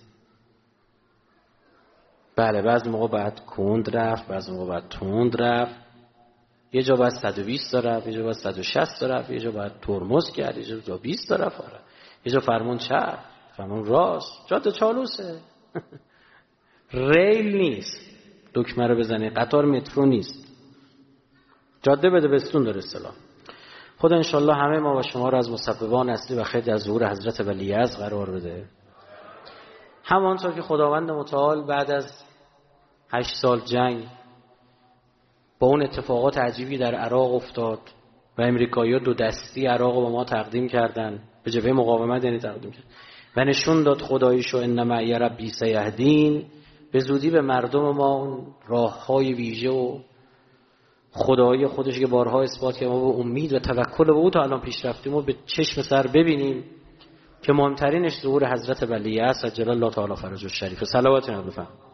بله بعضی موقع باید کند رفت، بعضی موقع باید تند رفت، یه جا باید صد و بیست رفت، یه جا باید صد و شصت رفت، یه جا باید ترمز کرد، یه جا بیست رفت، یه جا فرمون چپ، فرمون راست، جاده چالوسه. ریل نیست دکمه رو بزنی، قطار مترو نیست، جاده بده بستون داره اصطلاح. خدا انشالله همه ما و شما رو از مسببان اصلی و خیر از ظهور حضرت ولیعصر قرار بده. همانطور که خداوند متعال بعد از هشت سال جنگ با اون اتفاقات عجیبی در عراق افتاد و امریکایی‌ها دو دستی عراق رو به ما تقدیم کردن، به جبهه مقاومت یعنی تقدیم کردن و نشون داد خداییشو ان معی ربی سیهدین، به زودی به مردم ما اون راه‌های ویژه و خدایی خودش که بارها اثبات کرد، ما با امید و توکل به او تا الان پیش رفتیم و به چشم سر ببینیم که مهمترینش ظهور حضرت ولی عصر عجل الله تعالی فرجه الشریف. صلوات نبی بفرمایید.